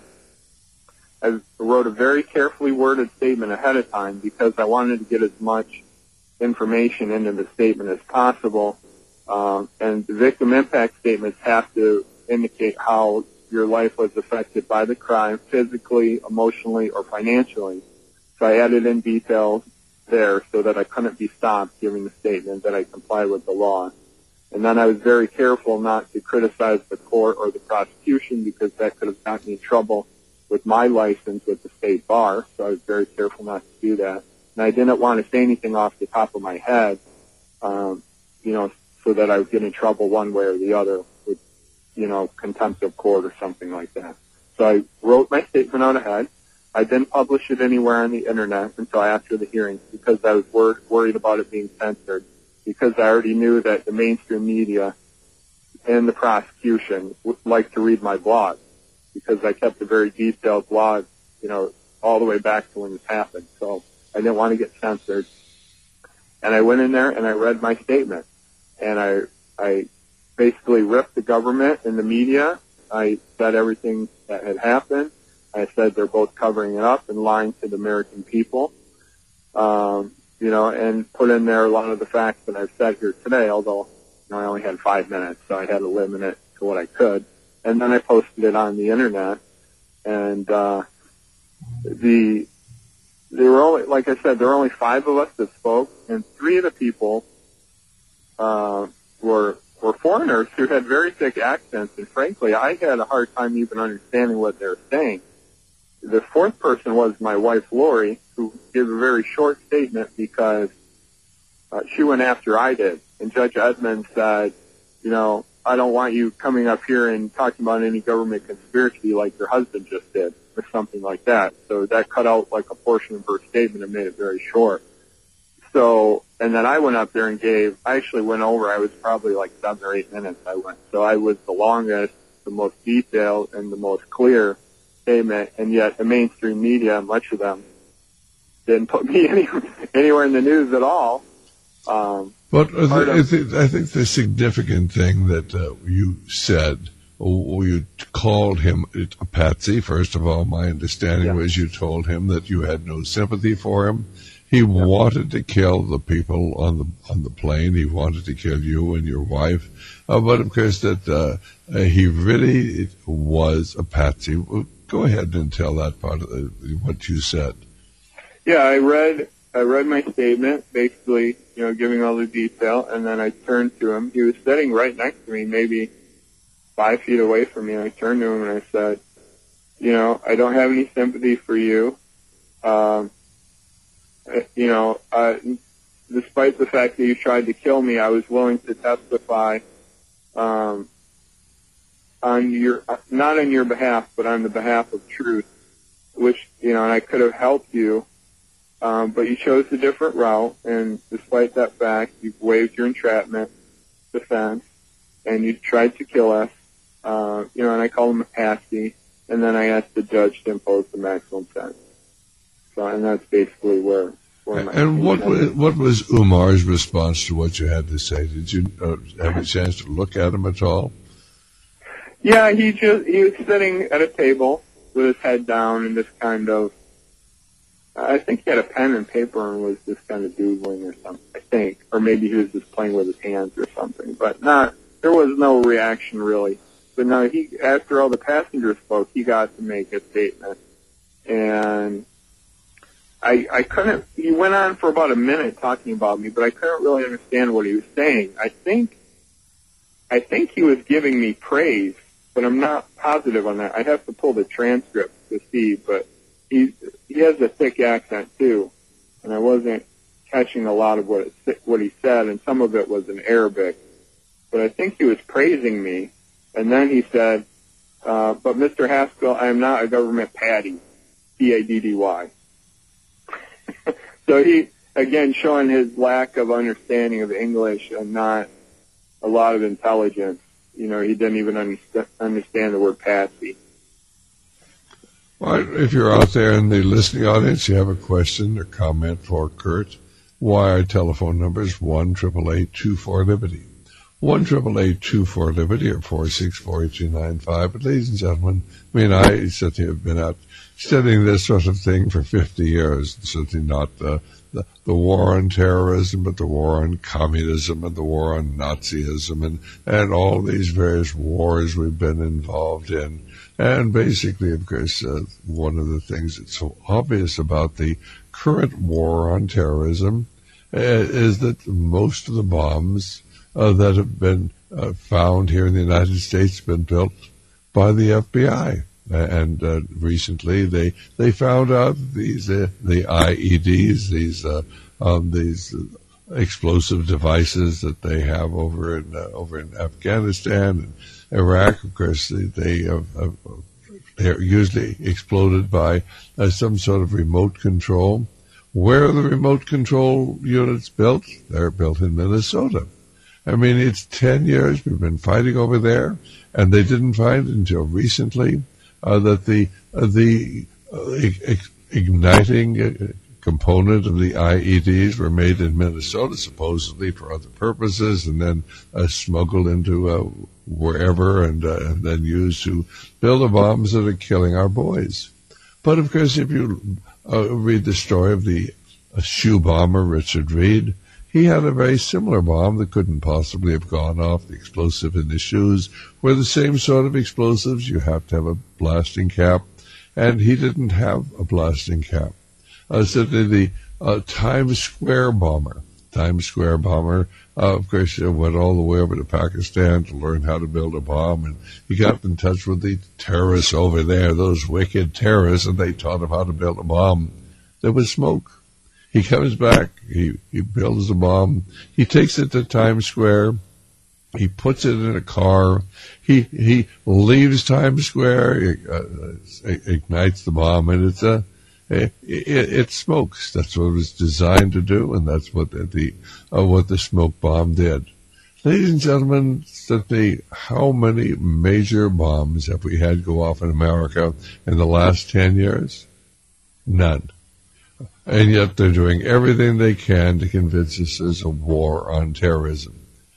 I wrote a very carefully worded statement ahead of time because I wanted to get as much information into the statement as possible. Um, and the victim impact statements have to indicate how your life was affected by the crime, physically, emotionally, or financially. So I added in details there so that I couldn't be stopped giving the statement that I complied with the law. And then I was very careful not to criticize the court or the prosecution because that could have gotten me in trouble with my license with the state bar, so I was very careful not to do that. And I didn't want to say anything off the top of my head, um, you know, so that I would get in trouble one way or the other with, you know, contempt of court or something like that. So I wrote my statement out ahead. I didn't publish it anywhere on the internet until after the hearing because I was wor- worried about it being censored, because I already knew that the mainstream media and the prosecution would like to read my blog, because I kept a very detailed blog, you know, all the way back to when this happened. So I didn't want to get censored. And I went in there and I read my statement. And I, I basically ripped the government and the media. I said everything that had happened. I said they're both covering it up and lying to the American people. Um, you know, and put in there a lot of the facts that I've said here today, although, you know, I only had five minutes, so I had to limit it to what I could. And then I posted it on the internet, and uh, the there were only, like I said, there were only five of us that spoke, and three of the people uh, were were foreigners who had very thick accents, and frankly, I had a hard time even understanding what they were saying. The fourth person was my wife, Lori, who gave a very short statement because uh, she went after I did, and Judge Edmonds said, you know, I don't want you coming up here and talking about any government conspiracy like your husband just did, or something like that. So that cut out like a portion of her statement and made it very short. So, and then I went up there and gave, I actually went over, I was probably like seven or eight minutes I went. So I was the longest, the most detailed, and the most clear statement, and yet the mainstream media, much of them, didn't put me any, anywhere in the news at all. Um, But I think, I think the significant thing that uh, you said, or you called him a patsy. First of all, my understanding yeah. was you told him that you had no sympathy for him. He yeah. wanted to kill the people on the on the plane. He wanted to kill you and your wife. Uh, but of course, that uh, uh, he really was a patsy. Well, go ahead and tell that part of the, what you said. Yeah, I read. I read my statement, basically, you know, giving all the detail, and then I turned to him. He was sitting right next to me, maybe five feet away from me. I turned to him and I said, you know, I don't have any sympathy for you. Um, you know, uh, despite the fact that you tried to kill me, I was willing to testify um, on your, not on your behalf, but on the behalf of truth, which, you know, and I could have helped you. Um, but you chose a different route, and despite that fact, you waived your entrapment defense, and you tried to kill us. Uh, you know, and I called him a patsy, and then I asked the judge to impose the maximum sentence. So, and that's basically where for my And what was, what was Umar's response to what you had to say? Did you uh, have a chance to look at him at all? Yeah, he just he was sitting at a table with his head down and just kind of, I think he had a pen and paper and was just kind of doodling or something, I think. Or maybe he was just playing with his hands or something. But not, there was no reaction really. But no, he, after all the passengers spoke, he got to make a statement. And I, I couldn't, he went on for about a minute talking about me, but I couldn't really understand what he was saying. I think, I think he was giving me praise, but I'm not positive on that. I'd have to pull the transcript to see, but he, he has a thick accent too, and I wasn't catching a lot of what it, what he said, and some of it was in Arabic. But I think he was praising me, and then he said, uh, but Mister Haskell, I am not a government paddy, P A D D Y. So he, again, showing his lack of understanding of English and not a lot of intelligence. You know, he didn't even understand, understand the word patsy. Well, if you're out there in the listening audience, you have a question or comment for Kurt, why our telephone number is one eight eight eight, two four, Liberty. one eight eight eight, two four, Liberty or four six four, eight two nine five. But ladies and gentlemen, I mean, I certainly have been out studying this sort of thing for fifty years. Certainly not the, the, the war on terrorism, but the war on communism and the war on Nazism and, and all these various wars we've been involved in. And basically, of course, uh, one of the things that's so obvious about the current war on terrorism uh, is that most of the bombs uh, that have been uh, found here in the United States have been built by the F B I. And uh, recently, they they found out these uh, the I E Ds, these uh, um, these explosive devices that they have over in uh, over in Afghanistan and Iraq. Of course, they, they have, have, they're usually exploded by uh, some sort of remote control. Where are the remote control units built? They're built in Minnesota. I mean, it's ten years we've been fighting over there, and they didn't find until recently Uh, that the uh, the uh, ex- igniting uh, component of the I E Ds were made in Minnesota, supposedly for other purposes, and then uh, smuggled into uh, wherever and, uh, and then used to build the bombs that are killing our boys. But of course, if you uh, read the story of the uh, shoe bomber Richard Reed, he had a very similar bomb that couldn't possibly have gone off. The explosive in the shoes were the same sort of explosives. You have to have a blasting cap, and he didn't have a blasting cap. Uh, so the, the uh, Times Square bomber, Times Square bomber, uh, of course, uh, went all the way over to Pakistan to learn how to build a bomb, and he got in touch with the terrorists over there, those wicked terrorists, and they taught him how to build a bomb. There was smoke. He comes back, he, he builds a bomb, he takes it to Times Square, he puts it in a car, he he leaves Times Square, uh, ignites the bomb, and it's a, it, it, it smokes. That's what it was designed to do, and that's what the, the uh, what the smoke bomb did. Ladies and gentlemen, simply how many major bombs have we had go off in America in the last ten years? None. And yet they're doing everything they can to convince us there's a war on terrorism.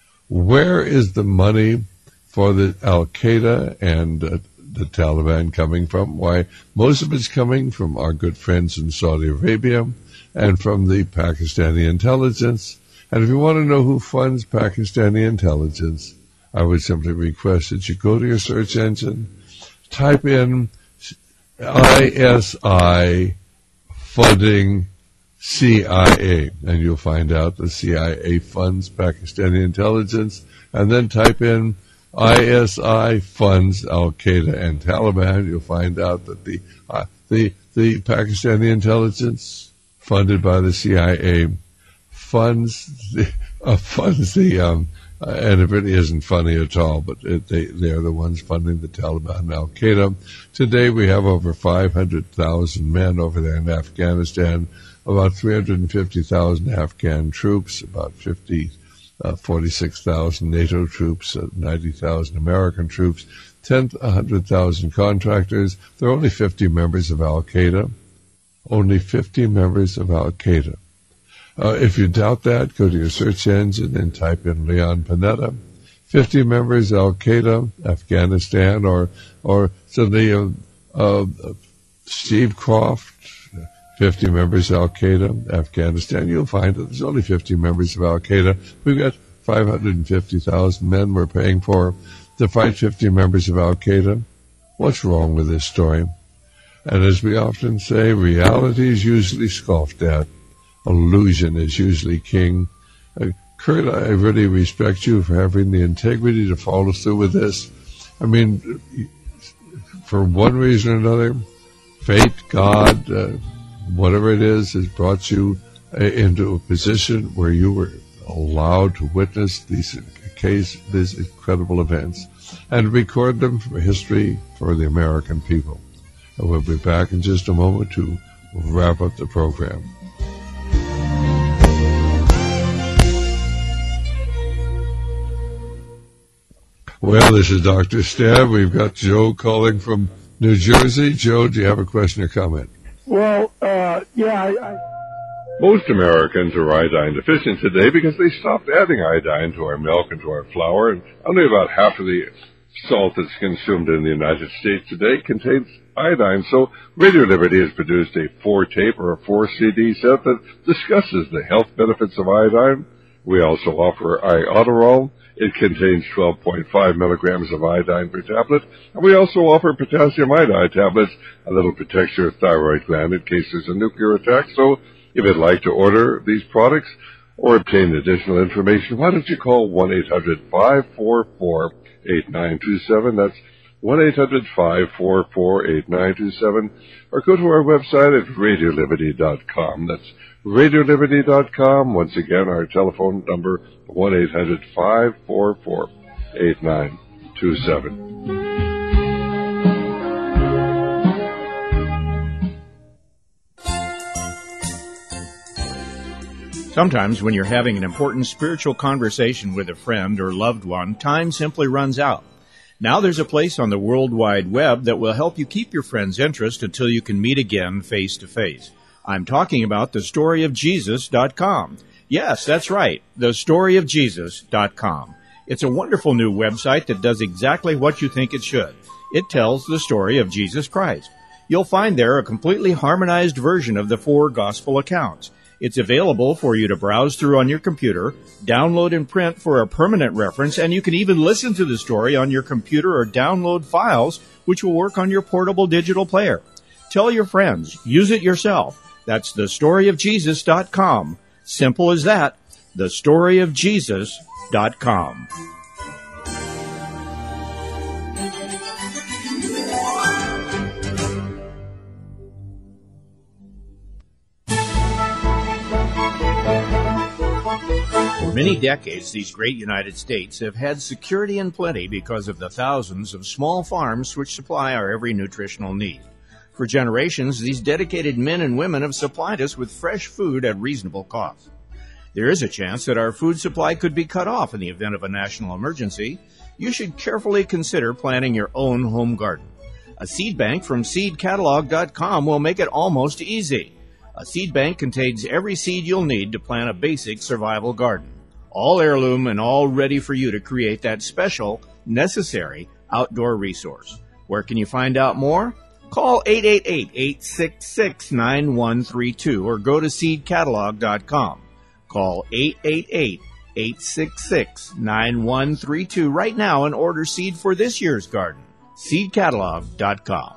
Where is the money for the Al-Qaeda and uh, the Taliban coming from? Why, most of it's coming from our good friends in Saudi Arabia and from the Pakistani intelligence. And if you want to know who funds Pakistani intelligence, I would simply request that you go to your search engine, type in I S I funding C I A, and you'll find out the C I A funds Pakistani intelligence, and then type in I S I funds Al-Qaeda and Taliban. You'll find out that the uh, the the Pakistani intelligence funded by the C I A funds the, uh, funds the um, uh, and it really isn't funny at all, but it, they they're the ones funding the Taliban and Al-Qaeda. Today we have over five hundred thousand men over there in Afghanistan, about three hundred fifty thousand Afghan troops, about fifty, uh, forty-six thousand NATO troops, uh, ninety thousand American troops, ten, one hundred thousand contractors. There are only fifty members of Al-Qaeda. Only fifty members of Al-Qaeda. Uh, if you doubt that, go to your search engine and type in Leon Panetta, fifty members Al-Qaeda, Afghanistan, or or suddenly uh, uh, Steve Croft, fifty members Al-Qaeda, Afghanistan. You'll find that there's only fifty members of Al-Qaeda. We've got five hundred fifty thousand men we're paying for to fight fifty members of Al-Qaeda. What's wrong with this story? And as we often say, reality is usually scoffed at. Illusion is usually king. Uh, Kurt, I really respect you for having the integrity to follow through with this. I mean, for one reason or another, fate, God, uh, whatever it is, has brought you uh, into a position where you were allowed to witness these case, these incredible events and record them for history for the American people. And we'll be back in just a moment to wrap up the program. Well, this is Doctor Stab. We've got Joe calling from New Jersey. Joe, do you have a question or comment? Well, uh, yeah, I, I... Most Americans are iodine deficient today because they stopped adding iodine to our milk and to our flour, and only about half of the salt that's consumed in the United States today contains iodine. So Radio Liberty has produced a four-tape or a four-C D set that discusses the health benefits of iodine. We also offer Iodoral. It contains twelve point five milligrams of iodine per tablet. And we also offer potassium iodide tablets, a little protects your thyroid gland in case there's a nuclear attack. So if you'd like to order these products or obtain additional information, why don't you call one eight hundred five four four eight nine two seven. That's one eight hundred five four four eight nine two seven. Or go to our website at radio liberty dot com. That's radio liberty dot com. Once again, our telephone number, one eight hundred five four four eight nine two seven. Sometimes when you're having an important spiritual conversation with a friend or loved one, time simply runs out. Now there's a place on the World Wide Web that will help you keep your friend's interest until you can meet again face to face. I'm talking about the story of Jesus dot com. Yes, that's right, the story of Jesus dot com. It's a wonderful new website that does exactly what you think it should. It tells the story of Jesus Christ. You'll find there a completely harmonized version of the four gospel accounts. It's available for you to browse through on your computer, download and print for a permanent reference, and you can even listen to the story on your computer or download files, which will work on your portable digital player. Tell your friends. Use it yourself. That's the story of Jesus dot com. Simple as that. the story of Jesus dot com. For many decades, these great United States have had security and plenty because of the thousands of small farms which supply our every nutritional need. For generations, these dedicated men and women have supplied us with fresh food at reasonable cost. There is a chance that our food supply could be cut off in the event of a national emergency. You should carefully consider planting your own home garden. A seed bank from seed catalog dot com will make it almost easy. A seed bank contains every seed you'll need to plant a basic survival garden. All heirloom and all ready for you to create that special, necessary outdoor resource. Where can you find out more? Call eight eight eight, eight six six, nine one three two or go to seed catalog dot com. Call eight eight eight, eight six six, nine one three two right now and order seed for this year's garden. seed catalog dot com.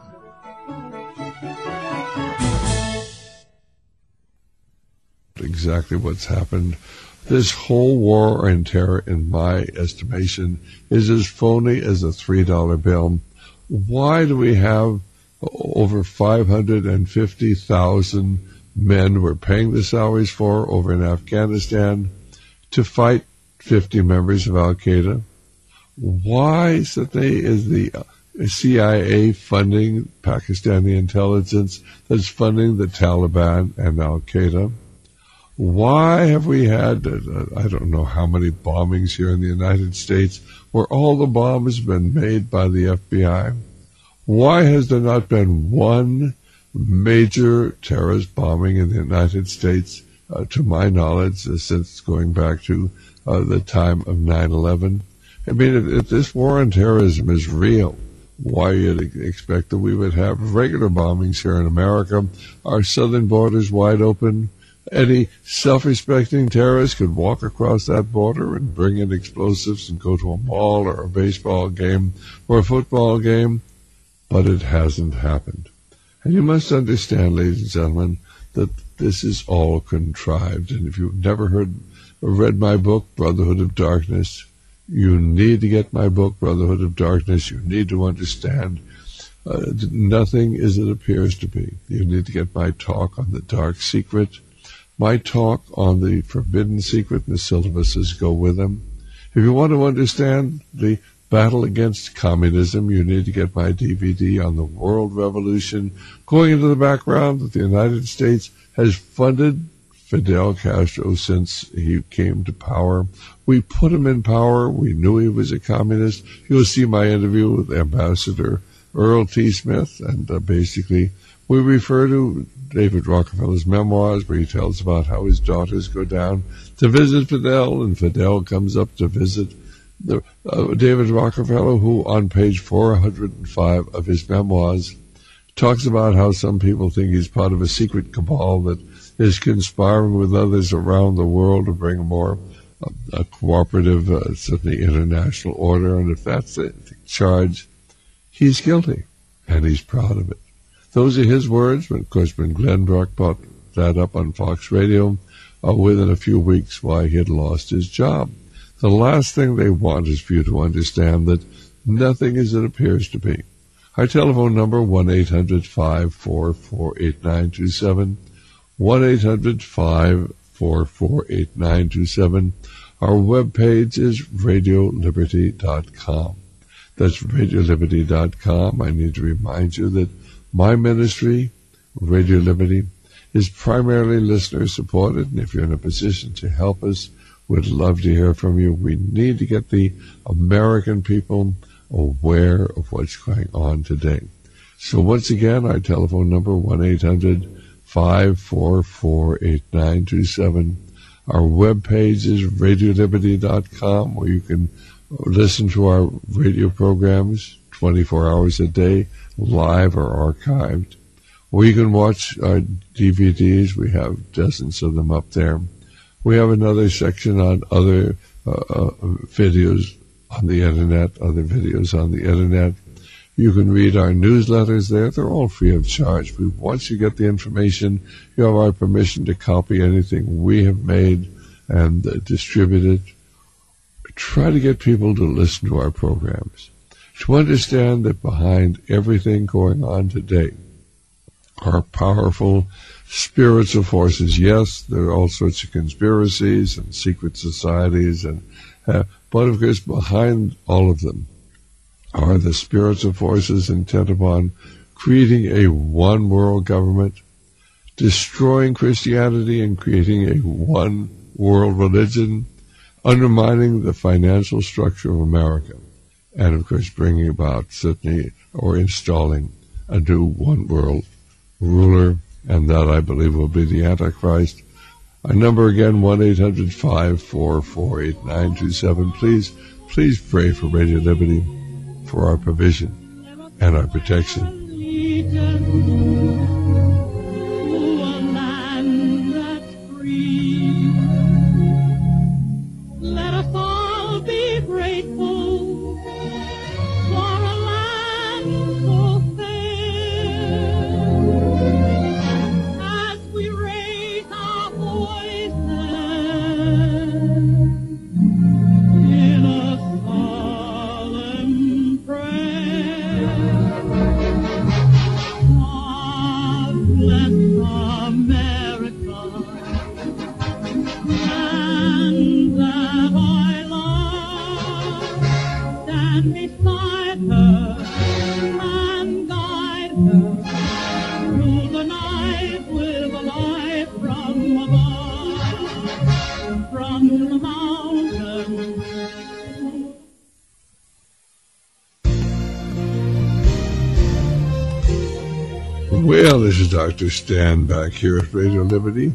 Exactly what's happened. This whole war on terror, in my estimation, is as phony as a three dollar bill. Why do we have over five hundred fifty thousand men we're paying the salaries for over in Afghanistan to fight fifty members of Al-Qaeda? Why suddenly is the C I A funding Pakistani intelligence that's funding the Taliban and Al-Qaeda? Why have we had, uh, I don't know how many bombings here in the United States where all the bombs have been made by the F B I? Why has there not been one major terrorist bombing in the United States uh, to my knowledge, uh, since going back to uh, the time of nine eleven. I mean, if, if this war on terrorism is real, why you'd expect that we would have regular bombings here in America, our southern borders wide open. Any self-respecting terrorist could walk across that border and bring in explosives and go to a mall or a baseball game or a football game, but it hasn't happened. And you must understand, ladies and gentlemen, that this is all contrived. And if you've never heard or read my book, Brotherhood of Darkness, you need to get my book, Brotherhood of Darkness. You need to understand uh, nothing as it appears to be. You need to get my talk on the dark secret. My talk on the forbidden secret, and the syllabuses go with them. If you want to understand the battle against communism, you need to get my D V D on the world revolution, going into the background that the United States has funded Fidel Castro since he came to power. We put him in power. We knew he was a communist. You'll see my interview with Ambassador Earl T. Smith, and uh, basically we refer to David Rockefeller's memoirs, where he tells about how his daughters go down to visit Fidel, and Fidel comes up to visit the, uh, David Rockefeller, who on page four hundred five of his memoirs talks about how some people think he's part of a secret cabal that is conspiring with others around the world to bring a more uh, a cooperative, uh, certainly international order. And if that's the charge, he's guilty, and he's proud of it. Those are his words, but of course when Glenn Brock brought that up on Fox Radio, uh, within a few weeks, why he had lost his job. The last thing they want is for you to understand that nothing as it appears to be. Our telephone number, one eight hundred five four four eight nine two seven, one eight hundred five four four eight nine two seven. Our webpage is radio liberty dot com. That's radio liberty dot com. I need to remind you that my ministry, Radio Liberty, is primarily listener-supported, and if you're in a position to help us, we'd love to hear from you. We need to get the American people aware of what's going on today. So once again, our telephone number, one eight hundred five four four eight nine two seven. Our webpage is radio liberty dot com, where you can listen to our radio programs twenty-four hours a day, live or archived. Or you can watch our D V Ds. We have dozens of them up there. We have another section on other uh, uh, videos on the Internet, other videos on the Internet. You can read our newsletters there. They're all free of charge. But once you get the information, you have our permission to copy anything we have made and uh, distribute it. Try to get people to listen to our programs, to understand that behind everything going on today are powerful spiritual forces. Yes, there are all sorts of conspiracies and secret societies, and uh, but of course behind all of them are the spiritual forces intent upon creating a one world government, destroying Christianity and creating a one world religion, undermining the financial structure of America, and of course bringing about certainly or installing a new one world ruler, and that I believe will be the Antichrist. Our number again, one eight hundred five four four eight nine two seven. Please, please pray for Radio Liberty, for our provision and our protection. Well, this is Doctor Stan back here at Radio Liberty.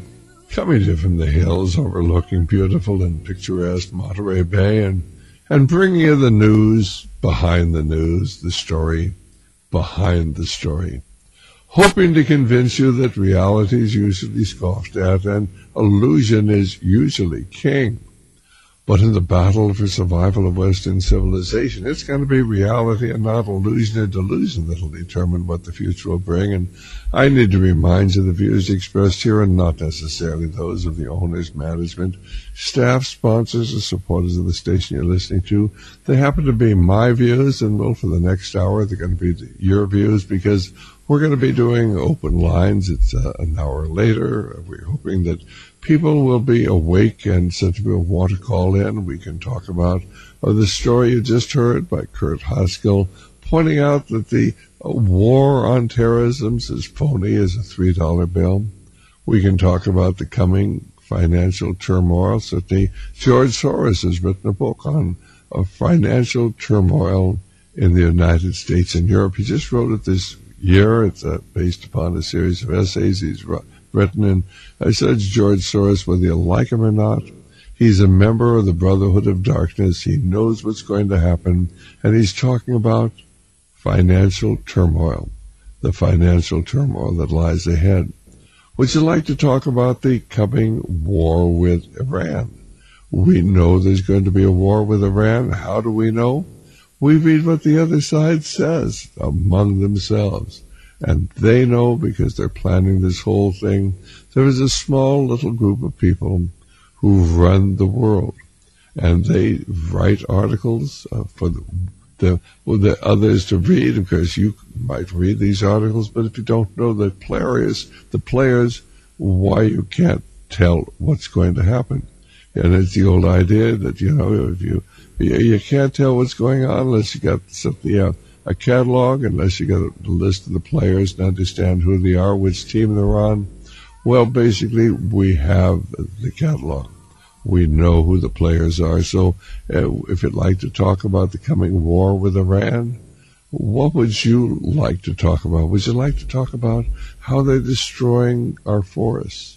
coming to you from the hills overlooking beautiful and picturesque Monterey Bay, and, and bringing you the news behind the news, the story behind the story. Hoping to convince you that reality is usually scoffed at and illusion is usually king. But in the battle for survival of Western civilization, it's going to be reality and not illusion or delusion that will determine what the future will bring. And I need to remind you the views expressed here are not necessarily those of the owners, management, staff, sponsors, or supporters of the station you're listening to. They happen to be my views, and well, for the next hour, they're going to be the, your views, because we're going to be doing open lines. It's uh, an hour later. We're hoping that people will be awake and simply will want to call in. We can talk about uh, the story you just heard by Kurt Haskell, pointing out that the uh, war on terrorism is as phony as a three dollar bill. We can talk about the coming financial turmoil. Certainly, George Soros has written a book on uh, financial turmoil in the United States and Europe. He just wrote it this year. It's uh, based upon a series of essays he's written, and I said George Soros, whether you like him or not, he's a member of the Brotherhood of Darkness. He knows what's going to happen, and he's talking about financial turmoil, the financial turmoil that lies ahead. Would you like to talk about the coming war with Iran? We know there's going to be a war with Iran. How do we know? We read what the other side says among themselves. And they know because they're planning this whole thing. There is a small little group of people who run the world. And they write articles uh, for the, the, for the others to read. Of course, you might read these articles, but if you don't know the players, the players, why you can't tell what's going to happen. And it's the old idea that, you know, if you you, you can't tell what's going on unless you got something, uh, a catalog, unless you got a list of the players and understand who they are, which team they're on. Well, basically, we have the catalog. We know who the players are. So uh, if you'd like to talk about the coming war with Iran, what would you like to talk about? Would you like to talk about how they're destroying our forests,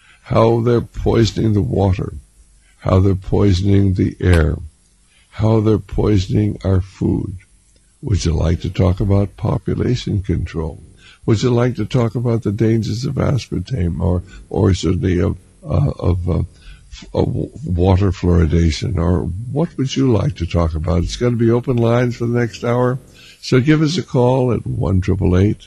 how they're poisoning the water, how they're poisoning the air, how they're poisoning our food? Would you like to talk about population control? Would you like to talk about the dangers of aspartame, or, or certainly of, uh, of, uh, of water fluoridation? Or what would you like to talk about? It's going to be open lines for the next hour. So give us a call at one eight eight eight,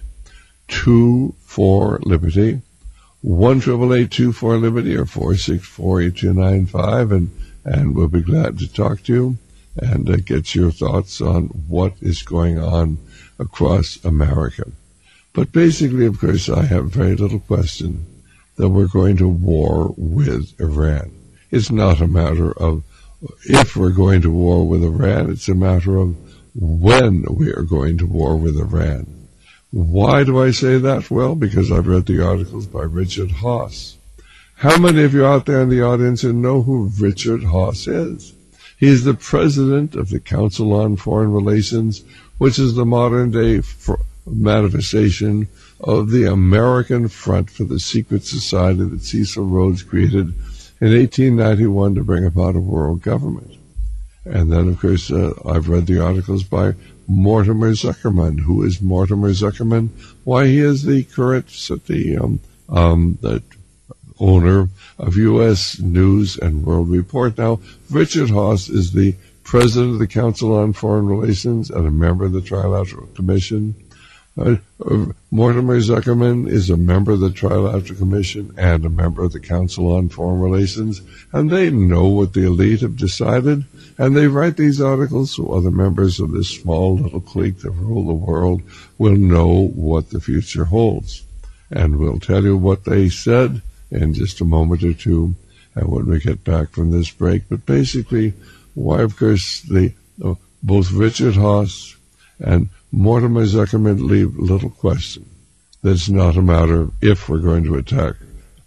two four, Liberty, one eight eight eight, two four, Liberty, or four six four, eight two nine five, and, and we'll be glad to talk to you and uh, get your thoughts on what is going on across America. But basically, of course, I have very little question that we're going to war with Iran. It's not a matter of if we're going to war with Iran, it's a matter of when we are going to war with Iran. Why do I say that? Well, because I've read the articles by Richard Haass. How many of you out there in the audience know who Richard Haass is? He is the president of the Council on Foreign Relations, which is the modern-day fr- manifestation of the American Front for the Secret Society that Cecil Rhodes created in eighteen ninety-one to bring about a world government. And then, of course, uh, I've read the articles by Mortimer Zuckerman. Who is Mortimer Zuckerman? Why, he is the current the, um, um, the owner of U S News and World Report. Now, Richard Haass is the president of the Council on Foreign Relations and a member of the Trilateral Commission. Uh, uh, Mortimer Zuckerman is a member of the Trilateral Commission and a member of the Council on Foreign Relations, and they know what the elite have decided, and they write these articles so other members of this small little clique that rule the world will know what the future holds. And we'll tell you what they said in just a moment or two, and when we get back from this break. But basically, why, of course, the uh, both Richard Haass and Mortimer Zuckerman leave little question that it's not a matter of if we're going to attack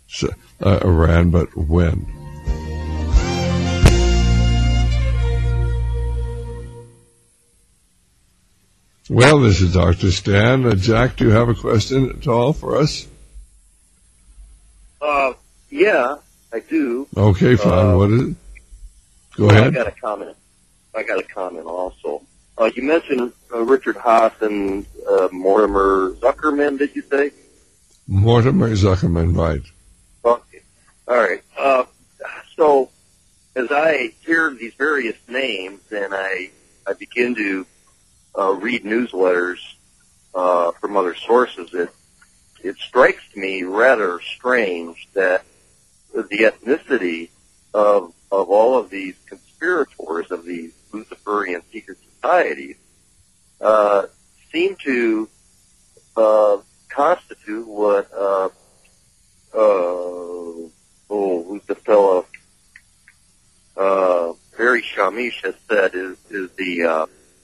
uh, Iran, but when. Well, this is Doctor Stan. Uh, Jack, do you have a question at all for us? Uh, Yeah, I do. Okay, fine. Uh, what is it? Go well, ahead. I got a comment. I got a comment also. Uh, you mentioned uh, Richard Haas and uh, Mortimer Zuckerman, did you say? Mortimer Zuckerman, right. Okay. All right. Uh, so as I hear these various names and I, I begin to uh, read newsletters uh, from other sources, it, it strikes me rather strange that the ethnicity of, of all of these conspirators of these Luciferian secret societies uh, seem to uh, constitute what uh, uh, oh, who's the fellow? Uh, Barry Shamish has said is is the uh,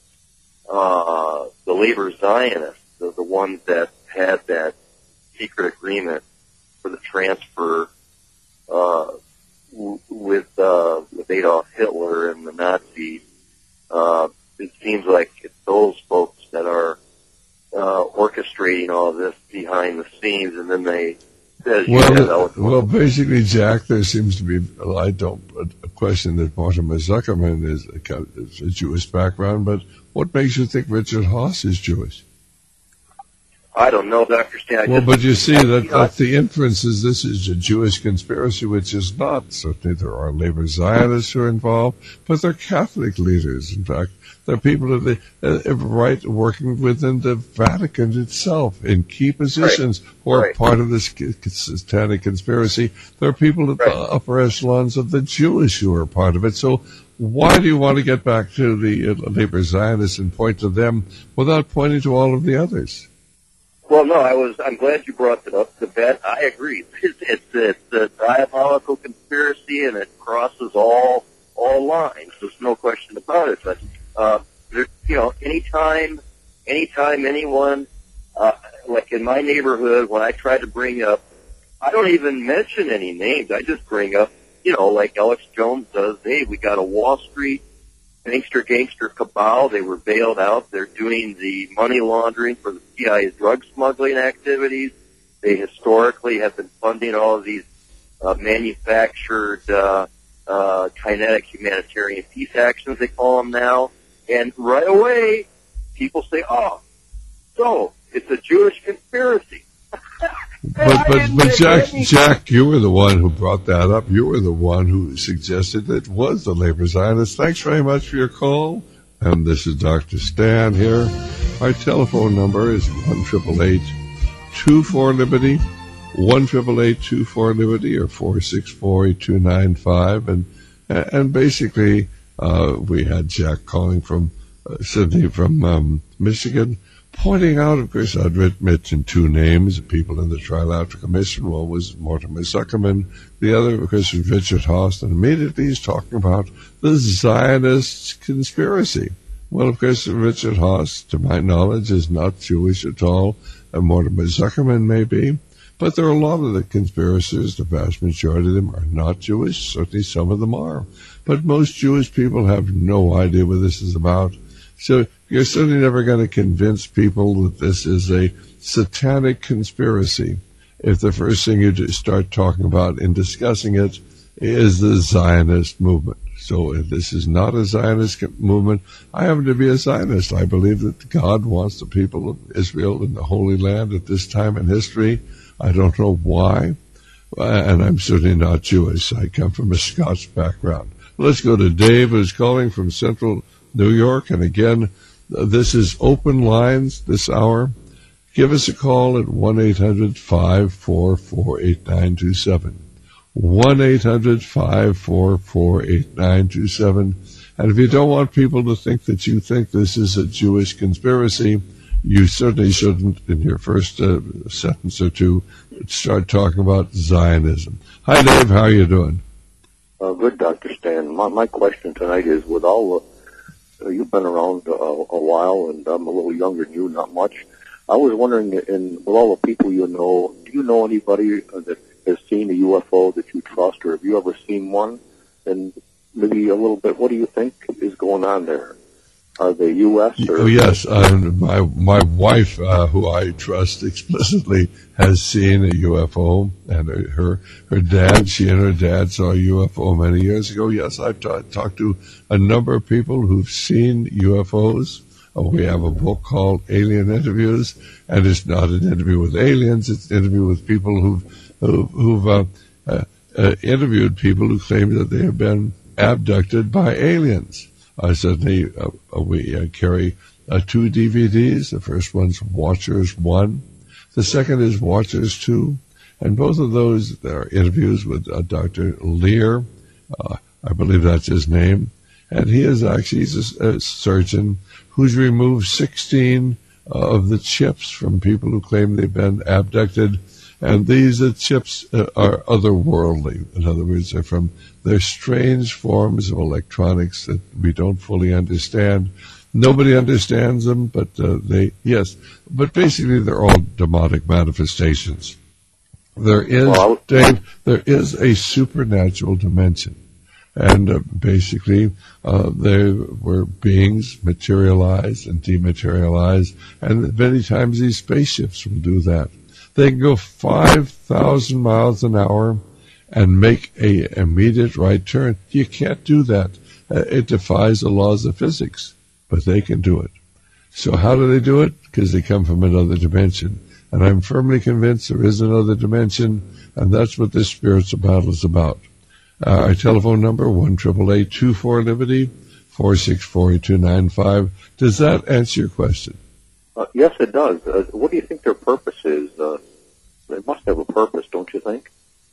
uh, the labor Zionists, the, the ones that had that secret agreement for the transfer uh, w- with uh, with Adolf Hitler and the Nazis. Uh, it seems like it's those folks that are uh, orchestrating all this behind the scenes, and then they. As you said, Well, well, basically, Jack, there seems to be, well, I don't a question that Mortimer Zuckerman is a, kind of- is a Jewish background, but what makes you think Richard Haas is Jewish? I don't know, Doctor Stan. I Well, just- but you see I- that, you know, that the inference is this is a Jewish conspiracy, which is not. Certainly there are labor Zionists who are involved, but they're Catholic leaders. In fact, they're people that they, uh, right working within the Vatican itself in key positions who are Right. part of this c- satanic conspiracy. There are people at the upper echelons of the Jewish who are part of it. So why do you want to get back to the uh, labor Zionists and point to them without pointing to all of the others? Well, no, I was. I'm glad you brought it up. The bet. I agree. It's it's, it's a diabolical conspiracy, and it crosses all all lines. There's no question about it. But uh, there, you know, anytime, anytime anyone, uh, like in my neighborhood, when I try to bring up, I don't even mention any names. I just bring up, you know, like Alex Jones does. Hey, we got a Wall Street gangster gangster cabal. They were bailed out. They're doing the money laundering for the C I A's drug smuggling activities. They historically have been funding all of these uh, manufactured uh, uh, kinetic humanitarian peace actions, they call them now. And right away, people say, oh, so it's a Jewish conspiracy. But but but Jack Jack, you were the one who brought that up. You were the one who suggested it was the labor Zionists. Thanks very much for your call. And this is Doctor Stan here. Our telephone number is one triple eight two four Liberty, one triple eight two four Liberty, or four six four eight two nine five. And and basically, uh, we had Jack calling from uh, Sydney, from um, Michigan, pointing out, of course, I'd mentioned two names of people in the Trilateral Commission. One was Mortimer Zuckerman. The other, of course, was Richard Haas. And immediately he's talking about the Zionist conspiracy. Well, of course, Richard Haas, to my knowledge, is not Jewish at all. And Mortimer Zuckerman may be. But there are a lot of the conspirators, the vast majority of them are not Jewish. Certainly some of them are. But most Jewish people have no idea what this is about. So you're certainly never going to convince people that this is a satanic conspiracy if the first thing you do start talking about in discussing it is the Zionist movement. So if this is not a Zionist movement, I happen to be a Zionist. I believe that God wants the people of Israel in the Holy Land at this time in history. I don't know why, and I'm certainly not Jewish. I come from a Scots background. Let's go to Dave, who's calling from Central New York. And again, this is open lines this hour. Give us a call at one eight hundred five four four eight nine two seven. one eight hundred five four four eight nine two seven. And if you don't want people to think that you think this is a Jewish conspiracy, you certainly shouldn't, in your first uh, sentence or two, start talking about Zionism. Hi, Dave. How are you doing? Uh, good, Doctor Stan. My, my question tonight is, with all the, uh, you've been around uh, a while, and I'm a little younger than you, not much. I was wondering, in with all the people you know, do you know anybody uh, that has seen a U F O that you trust, or have you ever seen one? And maybe a little bit, what do you think is going on there? Are they U S or? Oh, yes. Uh, my my wife, uh, who I trust explicitly, has seen a U F O, and her her, her dad, she and her dad saw a U F O many years ago. Yes, I've ta- talked to a number of people who've seen U F Os. Uh, we have a book called Alien Interviews, and it's not an interview with aliens; it's an interview with people who've who, who've uh, uh, uh, interviewed people who claim that they have been abducted by aliens. I certainly uh, we uh, carry uh, two D V Ds. The first one's Watchers One, the second is Watchers Two, and both of those are interviews with uh, Doctor Lear. Uh, I believe that's his name, and he is actually he's a, a surgeon who's removed sixteen uh, of the chips from people who claim they've been abducted. And these uh, chips uh, are otherworldly. In other words, they're from they're strange forms of electronics that we don't fully understand. Nobody understands them, but uh, they yes. But basically, they're all demonic manifestations. There is, well, Dave, there is a supernatural dimension, and uh, basically, uh, there were beings materialized and dematerialized, and many times these spaceships will do that. They can go five thousand miles an hour and make a immediate right turn. You can't do that. Uh, it defies the laws of physics, but they can do it. So how do they do it? Because they come from another dimension. And I'm firmly convinced there is another dimension, and that's what this spiritual battle is about. Uh, our telephone number, one eight eight eight, two four, Liberty, four six four, two nine five. Does that answer your question? Uh, yes, it does. Uh, what do you think their purpose is? Uh, they must have a purpose, don't you think?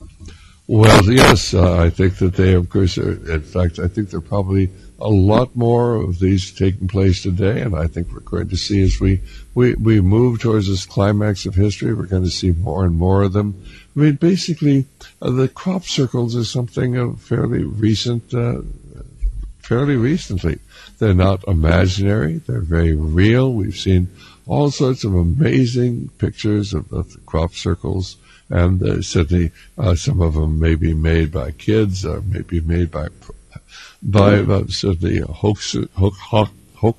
Well, yes, uh, I think that they, of course, are, in fact, I think there are probably a lot more of these taking place today, and I think we're going to see as we, we, we move towards this climax of history, we're going to see more and more of them. I mean, basically, uh, the crop circles are something of fairly recent, uh, fairly recently. They're not imaginary, they're very real. We've seen all sorts of amazing pictures of, of the crop circles, and uh, certainly uh, some of them may be made by kids, or may be made by by uh, certainly hoax, hoax, hoax, hoax.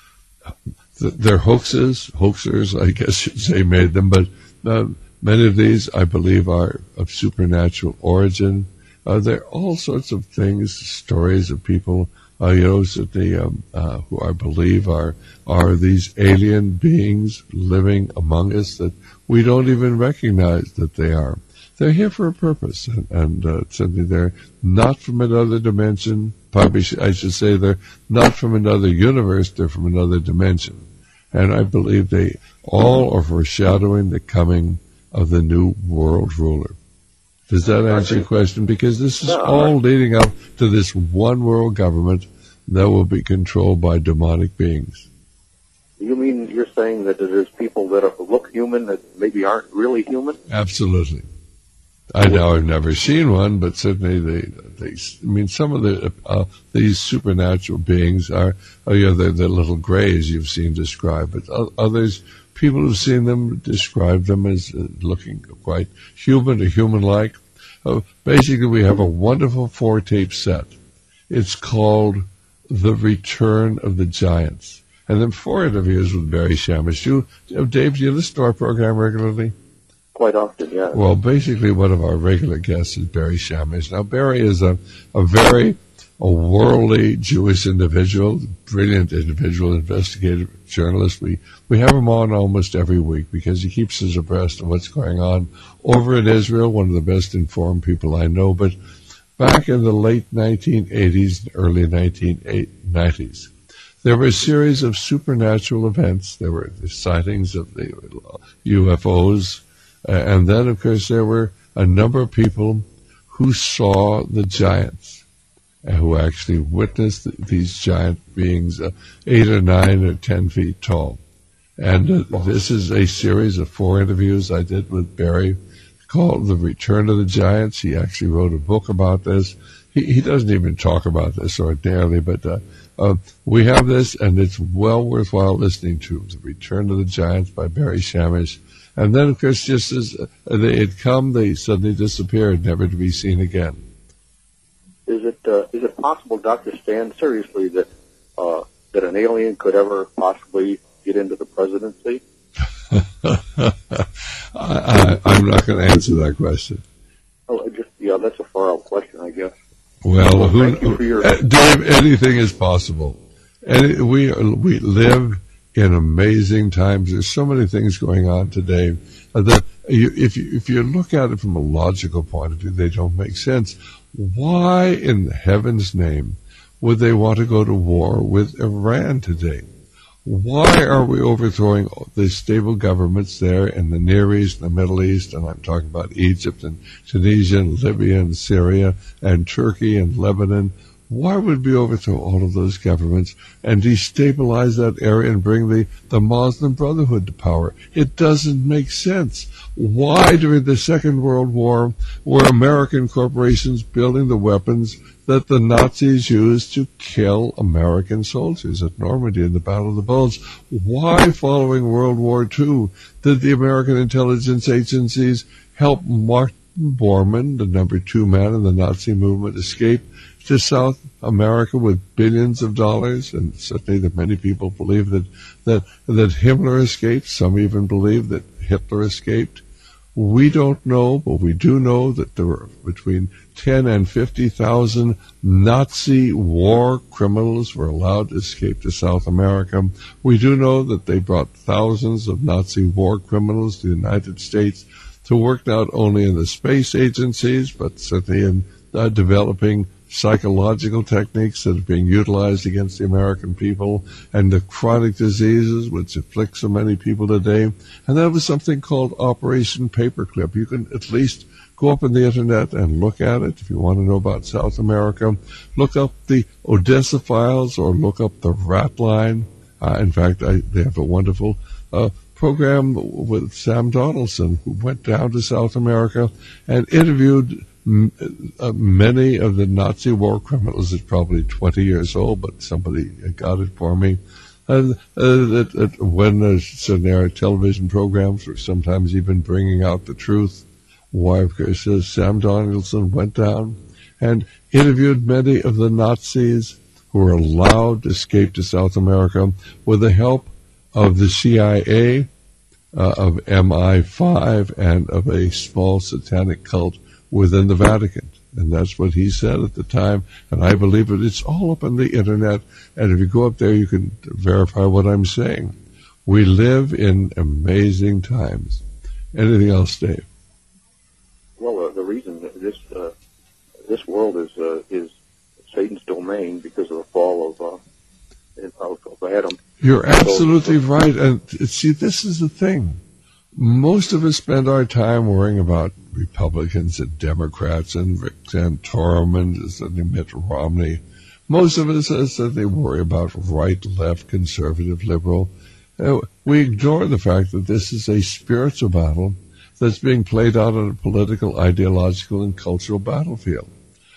They're hoaxes, hoaxers, I guess you'd say, made them, but uh, many of these, I believe, are of supernatural origin. Uh, there are all sorts of things, stories of people. Uh, you know, certainly, um, uh, who I believe are are these alien beings living among us that we don't even recognize that they are. They're here for a purpose, and, and uh, certainly they're not from another dimension. Probably sh- I should say they're not from another universe. They're from another dimension, and I believe they all are foreshadowing the coming of the new world ruler. Does that answer your question? Because this is all leading up to this one world government that will be controlled by demonic beings. You mean you're saying that there's people that are, look human that maybe aren't really human? Absolutely. I know I've never seen one, but certainly they, they I mean, some of the, uh, these supernatural beings are, oh yeah, they're the little grays you've seen described, but others, people who've seen them describe them as uh, looking quite human or human-like. Uh, basically, we have a wonderful four-tape set. It's called The Return of the Giants. And then four interviews with Barry Shamish. You, Dave, do you listen to our program regularly? Quite often, yeah. Well, basically, one of our regular guests is Barry Shamish. Now, Barry is a, a very a worldly Jewish individual, brilliant individual, investigative journalist. We we have him on almost every week because he keeps us abreast of what's going on over in Israel, one of the best informed people I know. But back in the late nineteen eighties, early nineteen nineties, there were a series of supernatural events. There were the sightings of the U F Os, uh, and then, of course, there were a number of people who saw the giants, and who actually witnessed these giant beings, uh, eight or nine or ten feet tall. And uh, this is a series of four interviews I did with Barry called The Return of the Giants. He actually wrote a book about this. He, he doesn't even talk about this ordinarily, but uh, uh, we have this, and it's well worthwhile listening to. The Return of the Giants by Barry Shamish. And then, of course, just as they had come, they suddenly disappeared, never to be seen again. Is it uh, is it possible, Doctor Stan, seriously, that uh, that an alien could ever possibly get into the presidency? I, I, I'm not going to answer that question. Oh, I just yeah, that's a far out question, I guess. Well, well who, thank you for your... uh, Dave, anything is possible. Any, we we live in amazing times. There's so many things going on today uh, that you, if you if you look at it from a logical point of view, they don't make sense. Why, in heaven's name, would they want to go to war with Iran today? Why are we overthrowing the stable governments there in the Near East and the Middle East? And I'm talking about Egypt and Tunisia and Libya and Syria and Turkey and Lebanon. Why would we overthrow all of those governments and destabilize that area and bring the, the Muslim Brotherhood to power? It doesn't make sense. Why, during the Second World War, were American corporations building the weapons that the Nazis used to kill American soldiers at Normandy in the Battle of the Bulge? Why, following World War Two, did the American intelligence agencies help Martin Bormann, the number two man in the Nazi movement, escape to South America with billions of dollars? And certainly that many people believe that, that, that Himmler escaped. Some even believe that Hitler escaped. We don't know, but we do know that there were between ten and fifty thousand Nazi war criminals were allowed to escape to South America. We do know that they brought thousands of Nazi war criminals to the United States to work not only in the space agencies, but certainly in uh, developing psychological techniques that are being utilized against the American people and the chronic diseases which afflict so many people today. And that was something called Operation Paperclip. You can at least go up on the internet and look at it if you want to know about South America. Look up the Odessa Files or look up the Rat Line. Uh, in fact, I, they have a wonderful uh, program with Sam Donaldson, who went down to South America and interviewed m- uh, many of the Nazi war criminals. It's probably twenty years old, but somebody got it for me. And uh, that, that when uh, certain television programs were sometimes even bringing out the truth, why, of course, uh, Sam Donaldson went down and interviewed many of the Nazis who were allowed to escape to South America with the help of the C I A, uh, of M I five, and of a small satanic cult within the Vatican. And that's what he said at the time, and I believe it. It's all up on the internet, and if you go up there, you can verify what I'm saying. We live in amazing times. Anything else, Dave? Well, uh, the reason that this uh, this world is uh, is Satan's domain because of the fall of uh, of, of Adam. You're absolutely right. And see, this is the thing. Most of us spend our time worrying about Republicans and Democrats and Rick Santorum and Mitt Romney. Most of us said they worry about right, left, conservative, liberal. Uh, we ignore the fact that this is a spiritual battle that's being played out on a political, ideological, and cultural battlefield.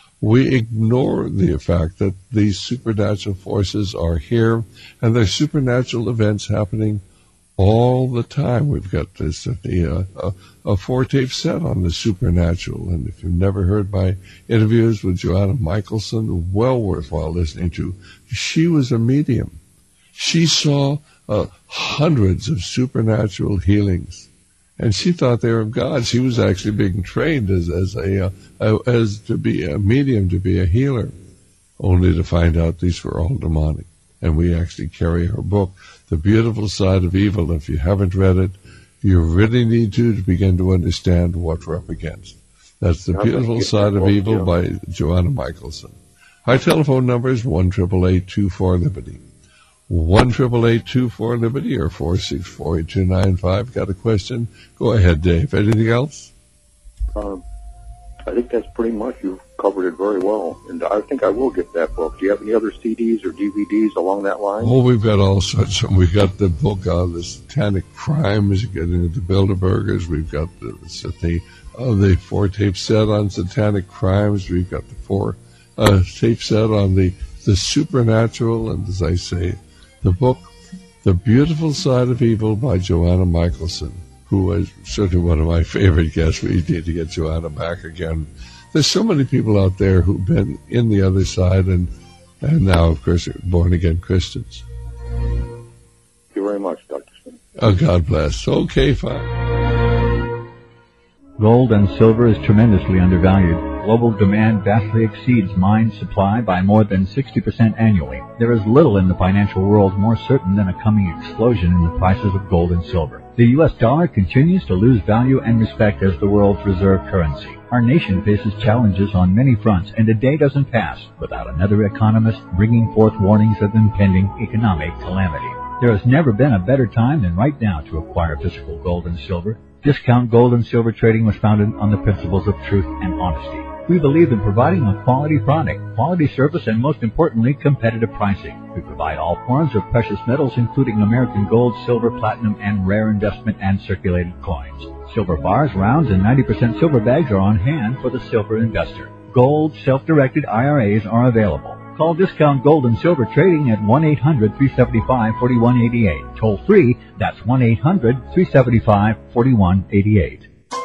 We ignore the fact that these supernatural forces are here, and there's supernatural events happening all the time. We've got this the, uh, a, a four-tape set on the supernatural, and if you've never heard my interviews with Joanna Michelson, well worthwhile listening to. She was a medium. She saw uh, hundreds of supernatural healings, and she thought they were of God. She was actually being trained as as a uh, as to be a medium, to be a healer, only to find out these were all demonic. And we actually carry her book, The Beautiful Side of Evil. If you haven't read it, you really need to to begin to understand what we're up against. That's The Beautiful Side of Evil by Joanna Michelson. Our telephone number is one eight eight eight, two four, Liberty. one eight eight eight, two four, Liberty or four six four, eight two nine five. Got a question? Go ahead, Dave. Anything else? Um, I think that's pretty much, you've covered it very well. And I think I will get that book. Do you have any other C Ds or D V Ds along that line? Oh, we've got all sorts of, we've got the book on the satanic crimes, getting into the Bilderbergers. We've got the, the, uh, the four tape set on satanic crimes. We've got the four uh, tape set on the, the supernatural. And as I say, the book, The Beautiful Side of Evil by Joanna Michelson, who was certainly one of my favorite guests. We need to get Joanna back again. There's so many people out there who've been in the other side, and and now, of course, born-again Christians. Thank you very much, Doctor Stern. Oh, God bless. Okay, fine. Gold and silver is tremendously undervalued. Global demand vastly exceeds mine supply by more than sixty percent annually. There is little in the financial world more certain than a coming explosion in the prices of gold and silver. The U S dollar continues to lose value and respect as the world's reserve currency. Our nation faces challenges on many fronts, and a day doesn't pass without another economist bringing forth warnings of impending economic calamity. There has never been a better time than right now to acquire physical gold and silver. Discount Gold and Silver Trading was founded on the principles of truth and honesty. We believe in providing a quality product, quality service, and most importantly, competitive pricing. We provide all forms of precious metals, including American gold, silver, platinum, and rare investment and circulated coins. Silver bars, rounds, and ninety percent silver bags are on hand for the silver investor. Gold, self-directed I R As are available. Call Discount Gold and Silver Trading at one eight hundred, three seven five, four one eight eight. Toll free, that's one eight hundred, three seven five, four one eight eight.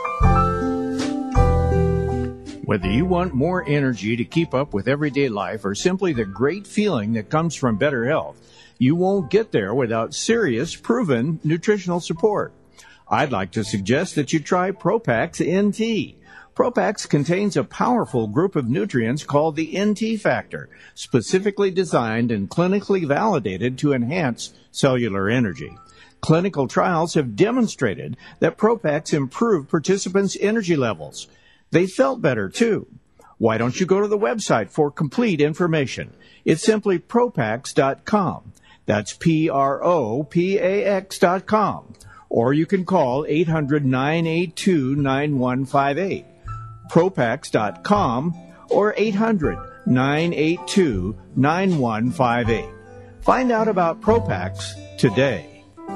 Whether you want more energy to keep up with everyday life or simply the great feeling that comes from better health, you won't get there without serious, proven nutritional support. I'd like to suggest that you try Propax N T. Propax contains a powerful group of nutrients called the N T factor, specifically designed and clinically validated to enhance cellular energy. Clinical trials have demonstrated that Propax improved participants' energy levels. They felt better, too. Why don't you go to the website for complete information? It's simply Propax dot com. That's P R O P A X dot com. Or you can call eight hundred, nine eight two, nine one five eight. Propax dot com or eight hundred, nine eight two, nine one five eight. Find out about Propax today.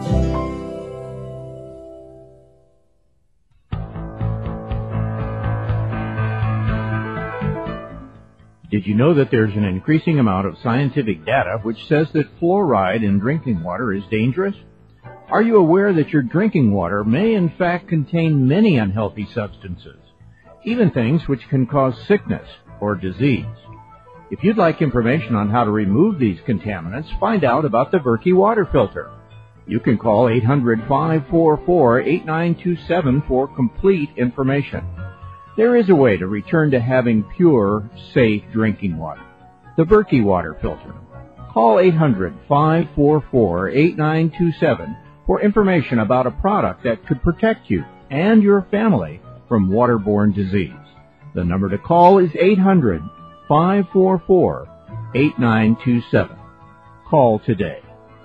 Did you know that there's an increasing amount of scientific data which says that fluoride in drinking water is dangerous? Are you aware that your drinking water may in fact contain many unhealthy substances, even things which can cause sickness or disease? If you'd like information on how to remove these contaminants, find out about the Berkey water filter. You can call eight hundred, five four four, eight nine two seven for complete information. There is a way to return to having pure, safe drinking water. The Berkey water filter. Call eight hundred, five four four, eight nine two seven for information about a product that could protect you and your family from waterborne disease. The number to call is eight hundred, five four four, eight nine two seven. Call today.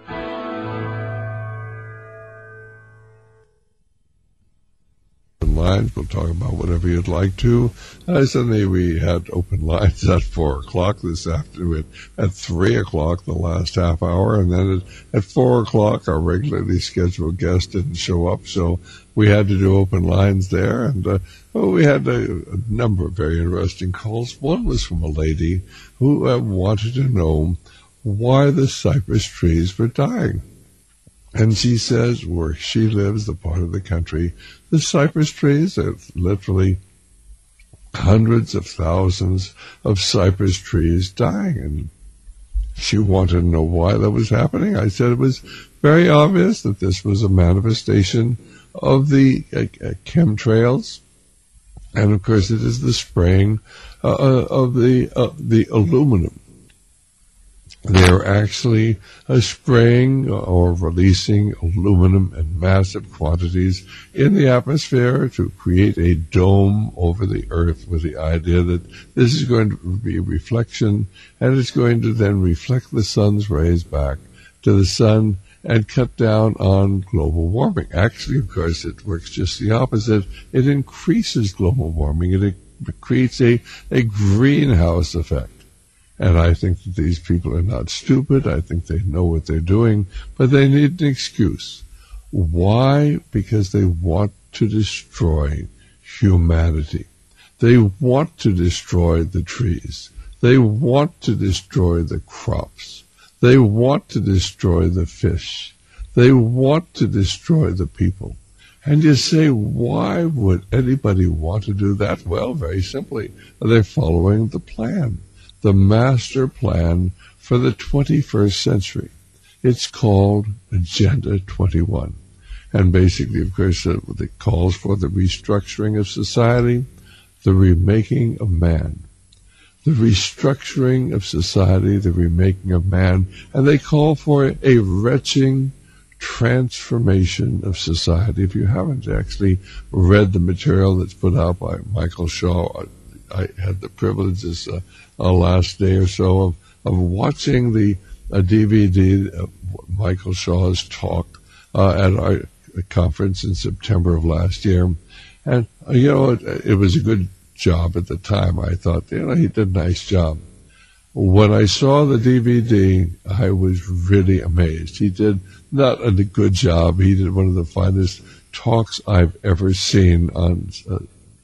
Lines. We'll talk about whatever you'd like to. Uh, suddenly we had open lines at four o'clock this afternoon, at three o'clock the last half hour, and then at, at four o'clock our regularly scheduled guest didn't show up, so we had to do open lines there, and uh, well, we had a, a number of very interesting calls. One was from a lady who uh, wanted to know why the cypress trees were dying. And she says where she lives, the part of the country, the cypress trees, are literally hundreds of thousands of cypress trees dying. And she wanted to know why that was happening. I said it was very obvious that this was a manifestation of the uh, uh, chemtrails. And, of course, it is the spraying uh, of the uh, the aluminum. They're actually uh, spraying or releasing aluminum in massive quantities in the atmosphere to create a dome over the Earth with the idea that this is going to be a reflection and it's going to then reflect the sun's rays back to the sun and cut down on global warming. Actually, of course, it works just the opposite. It increases global warming. It, it creates a, a greenhouse effect. And I think that these people are not stupid. I think they know what they're doing, but they need an excuse. Why? Because they want to destroy humanity. They want to destroy the trees. They want to destroy the crops. They want to destroy the fish. They want to destroy the people. And you say, why would anybody want to do that? Well, very simply, they're following the plan. the master plan for the twenty-first century. It's called Agenda twenty-one. And basically, of course, it, it calls for the restructuring of society, the remaking of man. The restructuring of society, the remaking of man, and they call for a wrenching transformation of society. If you haven't actually read the material that's put out by Michael Shaw, I, I had the privilege this uh, uh, last day or so of, of watching the uh, D V D of Michael Shaw's talk uh, at our conference in September of last year. And, uh, you know, it, it was a good job at the time. I thought, you know, he did a nice job. When I saw the D V D, I was really amazed. He did not a good job. He did one of the finest talks I've ever seen on uh,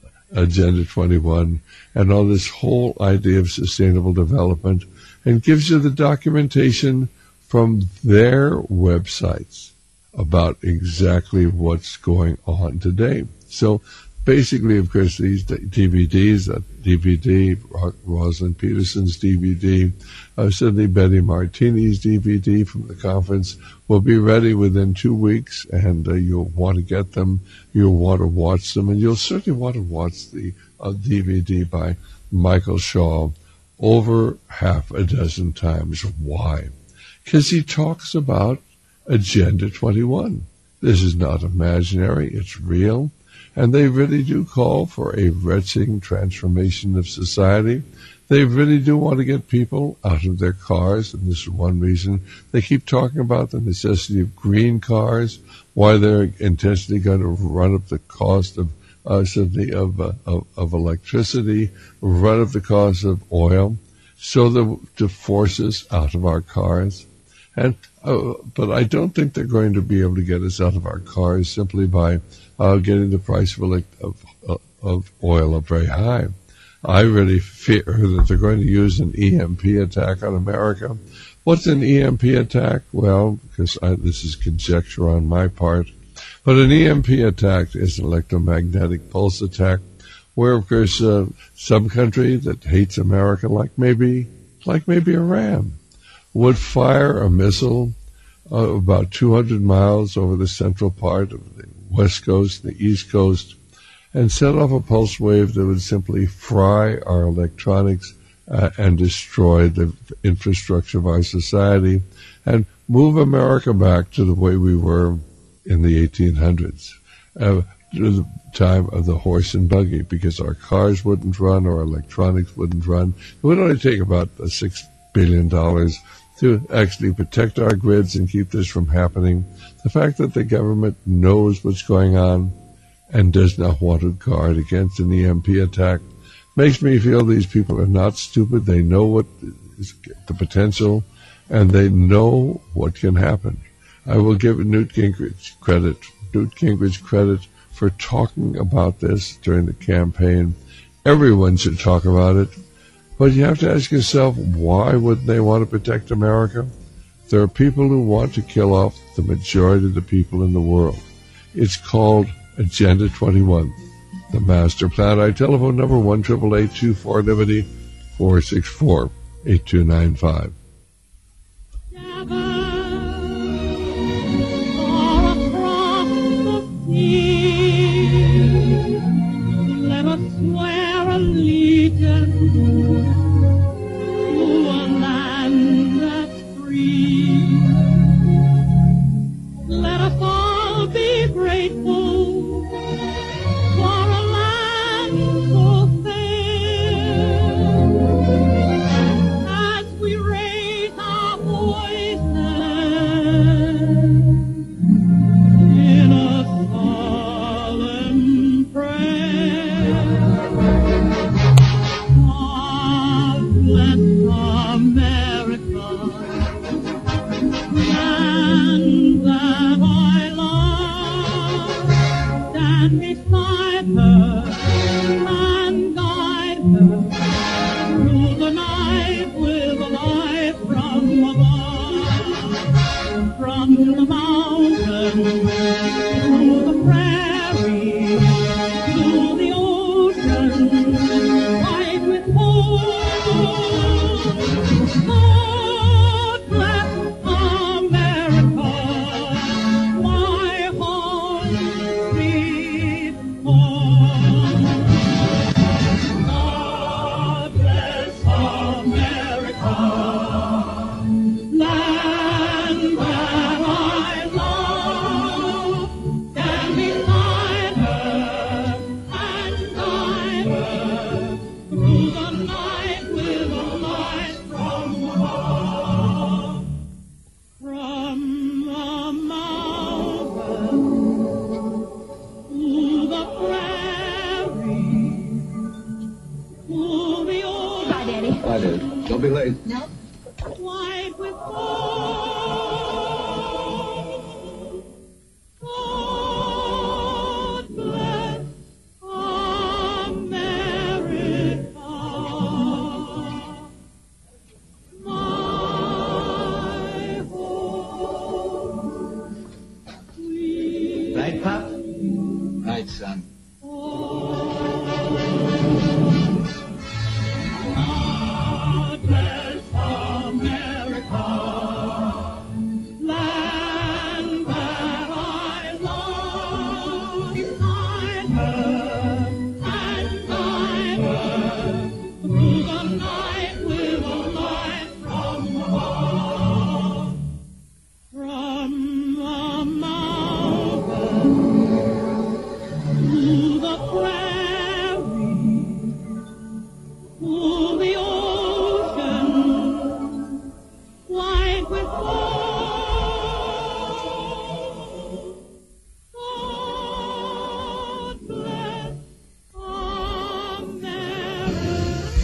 Agenda twenty-one and on this whole idea of sustainable development, and gives you the documentation from their websites about exactly what's going on today. So basically, of course, these D V Ds, that D V D, Rosalind Peterson's D V D, uh, Sidney Betty Martini's D V D from the conference will be ready within two weeks, and uh, you'll want to get them, you'll want to watch them, and you'll certainly want to watch the uh, D V D by Michael Shaw over half a dozen times. Why? Because he talks about Agenda twenty-one. This is not imaginary, it's real. And they really do call for a wrenching transformation of society. They really do want to get people out of their cars, and this is one reason. They keep talking about the necessity of green cars, why they're intentionally going to run up the cost of uh, simply of, uh, of of electricity, run up the cost of oil, so that to force us out of our cars. And uh, but I don't think they're going to be able to get us out of our cars simply by uh, getting the price of, elect- of, uh, of oil up very high. I really fear that they're going to use an E M P attack on America. What's an E M P attack? Well, because I, this is conjecture on my part, but an E M P attack is an electromagnetic pulse attack, where, of course, uh, some country that hates America, like maybe like maybe Iran, would fire a missile uh, about two hundred miles over the central part of the west coast, the east coast, and set off a pulse wave that would simply fry our electronics uh, and destroy the infrastructure of our society and move America back to the way we were in the eighteen hundreds, uh, to the time of the horse and buggy, because our cars wouldn't run, our electronics wouldn't run. It would only take about uh, six billion dollars to actually protect our grids and keep this from happening. The fact that the government knows what's going on and does not want to guard against an E M P attack makes me feel these people are not stupid. They know what is the potential, and they know what can happen. I will give Newt Gingrich credit, Newt Gingrich credit for talking about this during the campaign. Everyone should talk about it. But you have to ask yourself, why would they want to protect America? There are people who want to kill off the majority of the people in the world. It's called Agenda twenty-one, the master plan. Our telephone number, one eight eight eight, two four, Liberty, four six four, eight two nine five. Let us swear allegiance to a land that's free. Let us all be grateful for a land so fair. As we raise our voices in a solemn prayer. God bless America, land that I love. Stand beside her and guide her through the night with a light from above, from the mountains to the prairie, to the ocean, white with gold. that is. Don't be late. No. White with gold. God bless America. My home. Right, Pop? Right, son. God bless America, land that I love. Guide her and guide her through the night with a light from above. From the mountain to the prairie, to the ocean, white with gold. God bless America.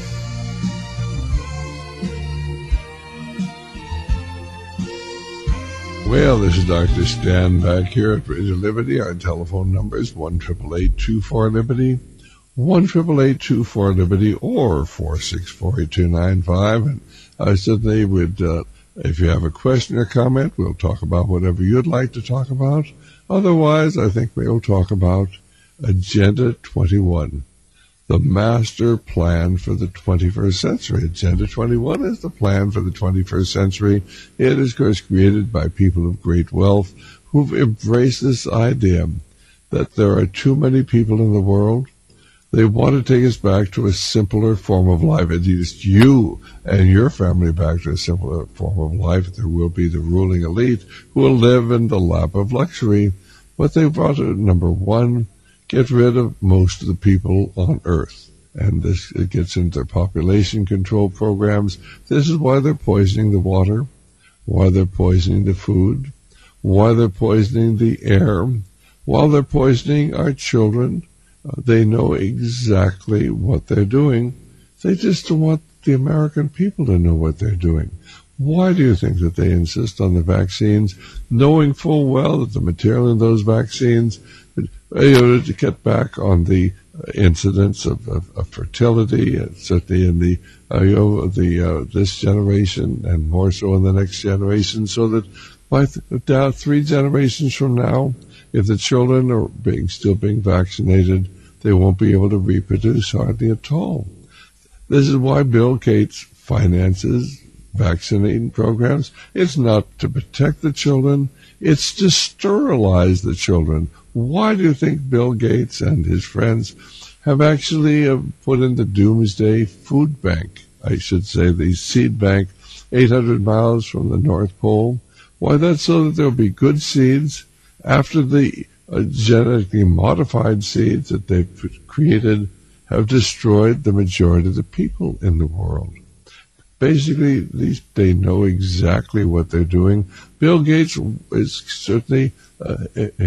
Well, this is Doctor Stan back here at Radio Liberty. Our telephone number is one eight eight eight, two four, Liberty, one eight eight eight, two four, Liberty, or four six four, eight two nine five. And I said they would, uh, if you have a question or comment, we'll talk about whatever you'd like to talk about. Otherwise, I think we'll talk about Agenda twenty-one, the master plan for the twenty-first century. Agenda twenty-one is the plan for the twenty-first century. It is, of course, created by people of great wealth who've embraced this idea that there are too many people in the world. They want to take us back to a simpler form of life, at least you and your family back to a simpler form of life. There will be the ruling elite who will live in the lap of luxury. But they want to, number one, get rid of most of the people on Earth. And this it gets into their population control programs. This is why they're poisoning the water, why they're poisoning the food, why they're poisoning the air, while they're poisoning our children. Uh, they know exactly what they're doing. They just don't want the American people to know what they're doing. Why do you think that they insist on the vaccines, knowing full well that the material in those vaccines, you know, to get back on the uh, incidence of, of, of fertility, uh, certainly in the uh, you know the uh, this generation and more so in the next generation, so that by th- down three generations from now, if the children are being still being vaccinated, they won't be able to reproduce hardly at all. This is why Bill Gates finances vaccinating programs. It's not to protect the children, it's to sterilize the children. Why do you think Bill Gates and his friends have actually uh, put in the Doomsday Food Bank, I should say the seed bank, eight hundred miles from the North Pole? Why, that's so that there'll be good seeds after the uh, genetically modified seeds that they've created have destroyed the majority of the people in the world. Basically, these, they know exactly what they're doing. Bill Gates is certainly, uh,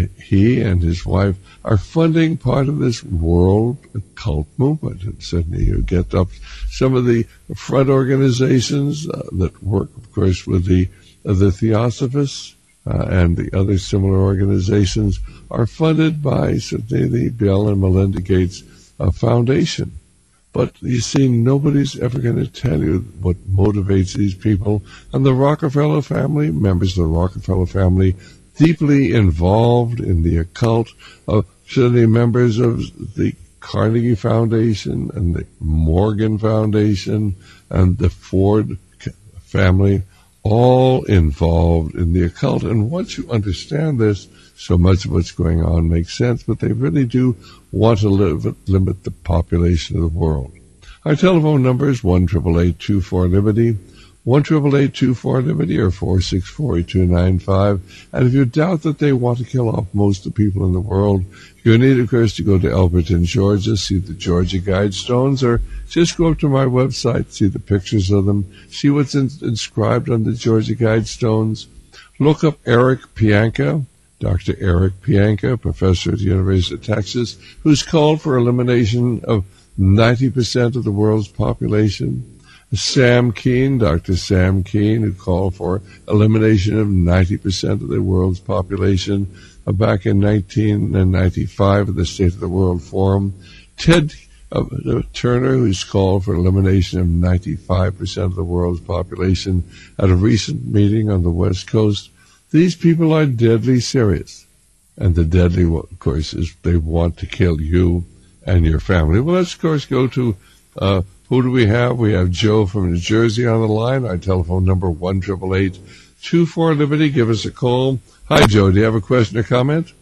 he and his wife are funding part of this world cult movement. And certainly you get up some of the front organizations uh, that work, of course, with the, uh, the Theosophists, Uh, and the other similar organizations are funded by certainly the Bill and Melinda Gates uh, Foundation. But you see, nobody's ever going to tell you what motivates these people. And the Rockefeller family, members of the Rockefeller family, deeply involved in the occult, uh, certainly members of the Carnegie Foundation and the Morgan Foundation and the Ford family, all involved in the occult. And once you understand this, so much of what's going on makes sense, but they really do want to live, limit the population of the world. Our telephone number is one eight eight eight, two four, Liberty, one eight eight eight, two four, Liberty, or four six four, eight two nine five. And if you doubt that they want to kill off most of the people in the world, you need, of course, to go to Elberton, Georgia, see the Georgia Guidestones, or just go up to my website, see the pictures of them, see what's in, inscribed on the Georgia Guidestones. Look up Eric Pianka, Doctor Eric Pianka, professor at the University of Texas, who's called for elimination of ninety percent of the world's population. Sam Keene, Doctor Sam Keene, who called for elimination of ninety percent of the world's population uh, back in nineteen ninety-five at the State of the World Forum. Ted uh, Turner, who's called for elimination of ninety-five percent of the world's population at a recent meeting on the West Coast. These people are deadly serious. And the deadly, of course, is they want to kill you and your family. Well, let's, of course, go to... Uh, Who do we have? We have Joe from New Jersey on the line. Our telephone number, one eight eight eight, two four, Liberty. Give us a call. Hi, Joe. Do you have a question or comment?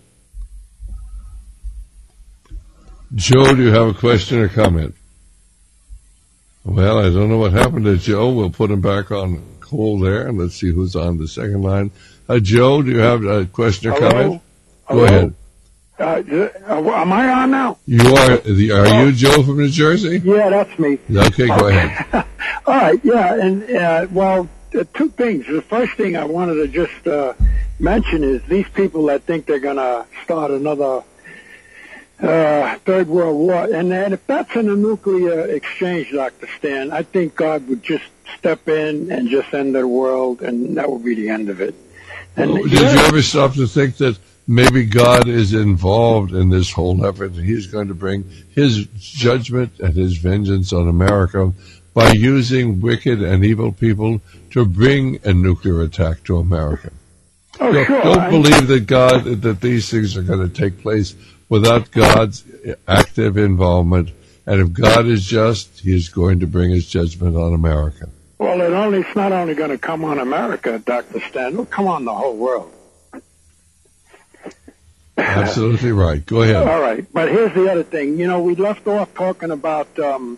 Joe, do you have a question or comment? Well, I don't know what happened to Joe. We'll put him back on hold there, and let's see who's on the second line. Uh, Joe, do you have a question or Hello? comment? Hello? Go ahead. Uh, am I on now? You are. Are you Joe from New Jersey? Yeah, that's me. Okay, go ahead. All right, yeah, and uh, well, uh, two things. The first thing I wanted to just uh, mention is these people that think they're going to start another uh, Third World War, and, and if that's in a nuclear exchange, Doctor Stan, I think God would just step in and just end the world, and that would be the end of it. And Did you ever stop to think that maybe God is involved in this whole effort, and he's going to bring his judgment and his vengeance on America by using wicked and evil people to bring a nuclear attack to America? Oh, don't, sure. don't I- believe that God, that these things are going to take place without God's active involvement. And if God is just, he is going to bring his judgment on America. Well, it only, it's not only going to come on America, Doctor Stan, it'll come on the whole world. Absolutely right. Go ahead. All right, but here's the other thing. You know, we left off talking about um,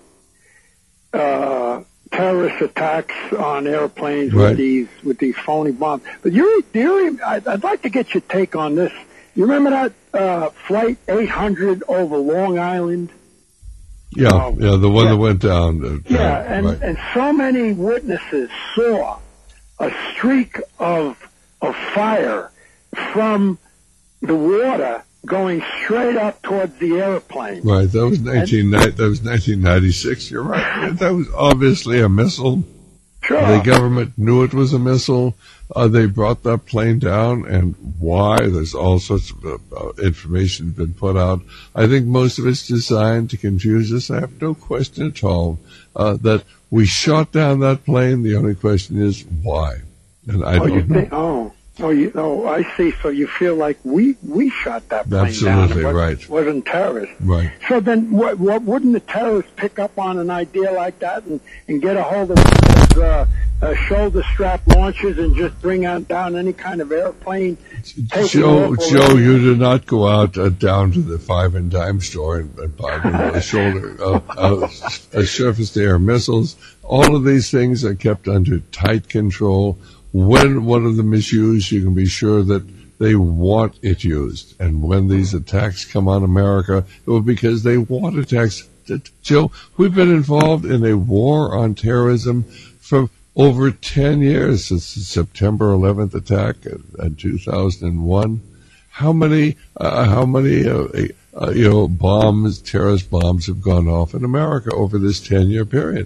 uh, terrorist attacks on airplanes Right. with these with these phony bombs. But you, do you, I'd, I'd like to get your take on this. You remember that uh, flight eight hundred over Long Island? Yeah, Oh, yeah, the one yeah. that went down. Uh, Yeah, uh, and, right. and so many witnesses saw a streak of of fire from the water going straight up towards the airplane. Right, that was nineteen that was nineteen ninety-six. You're right. That was obviously a missile. Sure. The government knew it was a missile. Uh, they brought that plane down, and why? There's all sorts of uh, uh, information been put out. I think most of it's designed to confuse us. I have no question at all uh, that we shot down that plane. The only question is why, and I oh, you don't know. think, oh, oh, you, oh, I see. So you feel like we we shot that plane Absolutely down. It wasn't, right. wasn't terrorists. Right. So then, what, what wouldn't the terrorists pick up on an idea like that and, and get a hold of those uh, uh, shoulder strap launchers and just bring out down any kind of airplane? take it Joe, off Joe, already? you do not go out uh, down to the five and dime store and, and buy one of those shoulder uh, uh, uh, surface-to-air missiles. All of these things are kept under tight control. When one of them is used, you can be sure that they want it used. And when these attacks come on America, it will be because they want attacks. Joe, we've been involved in a war on terrorism for over ten years, since the September eleventh attack in two thousand one. How many, uh, how many, uh, uh, you know, bombs, terrorist bombs have gone off in America over this ten-year period?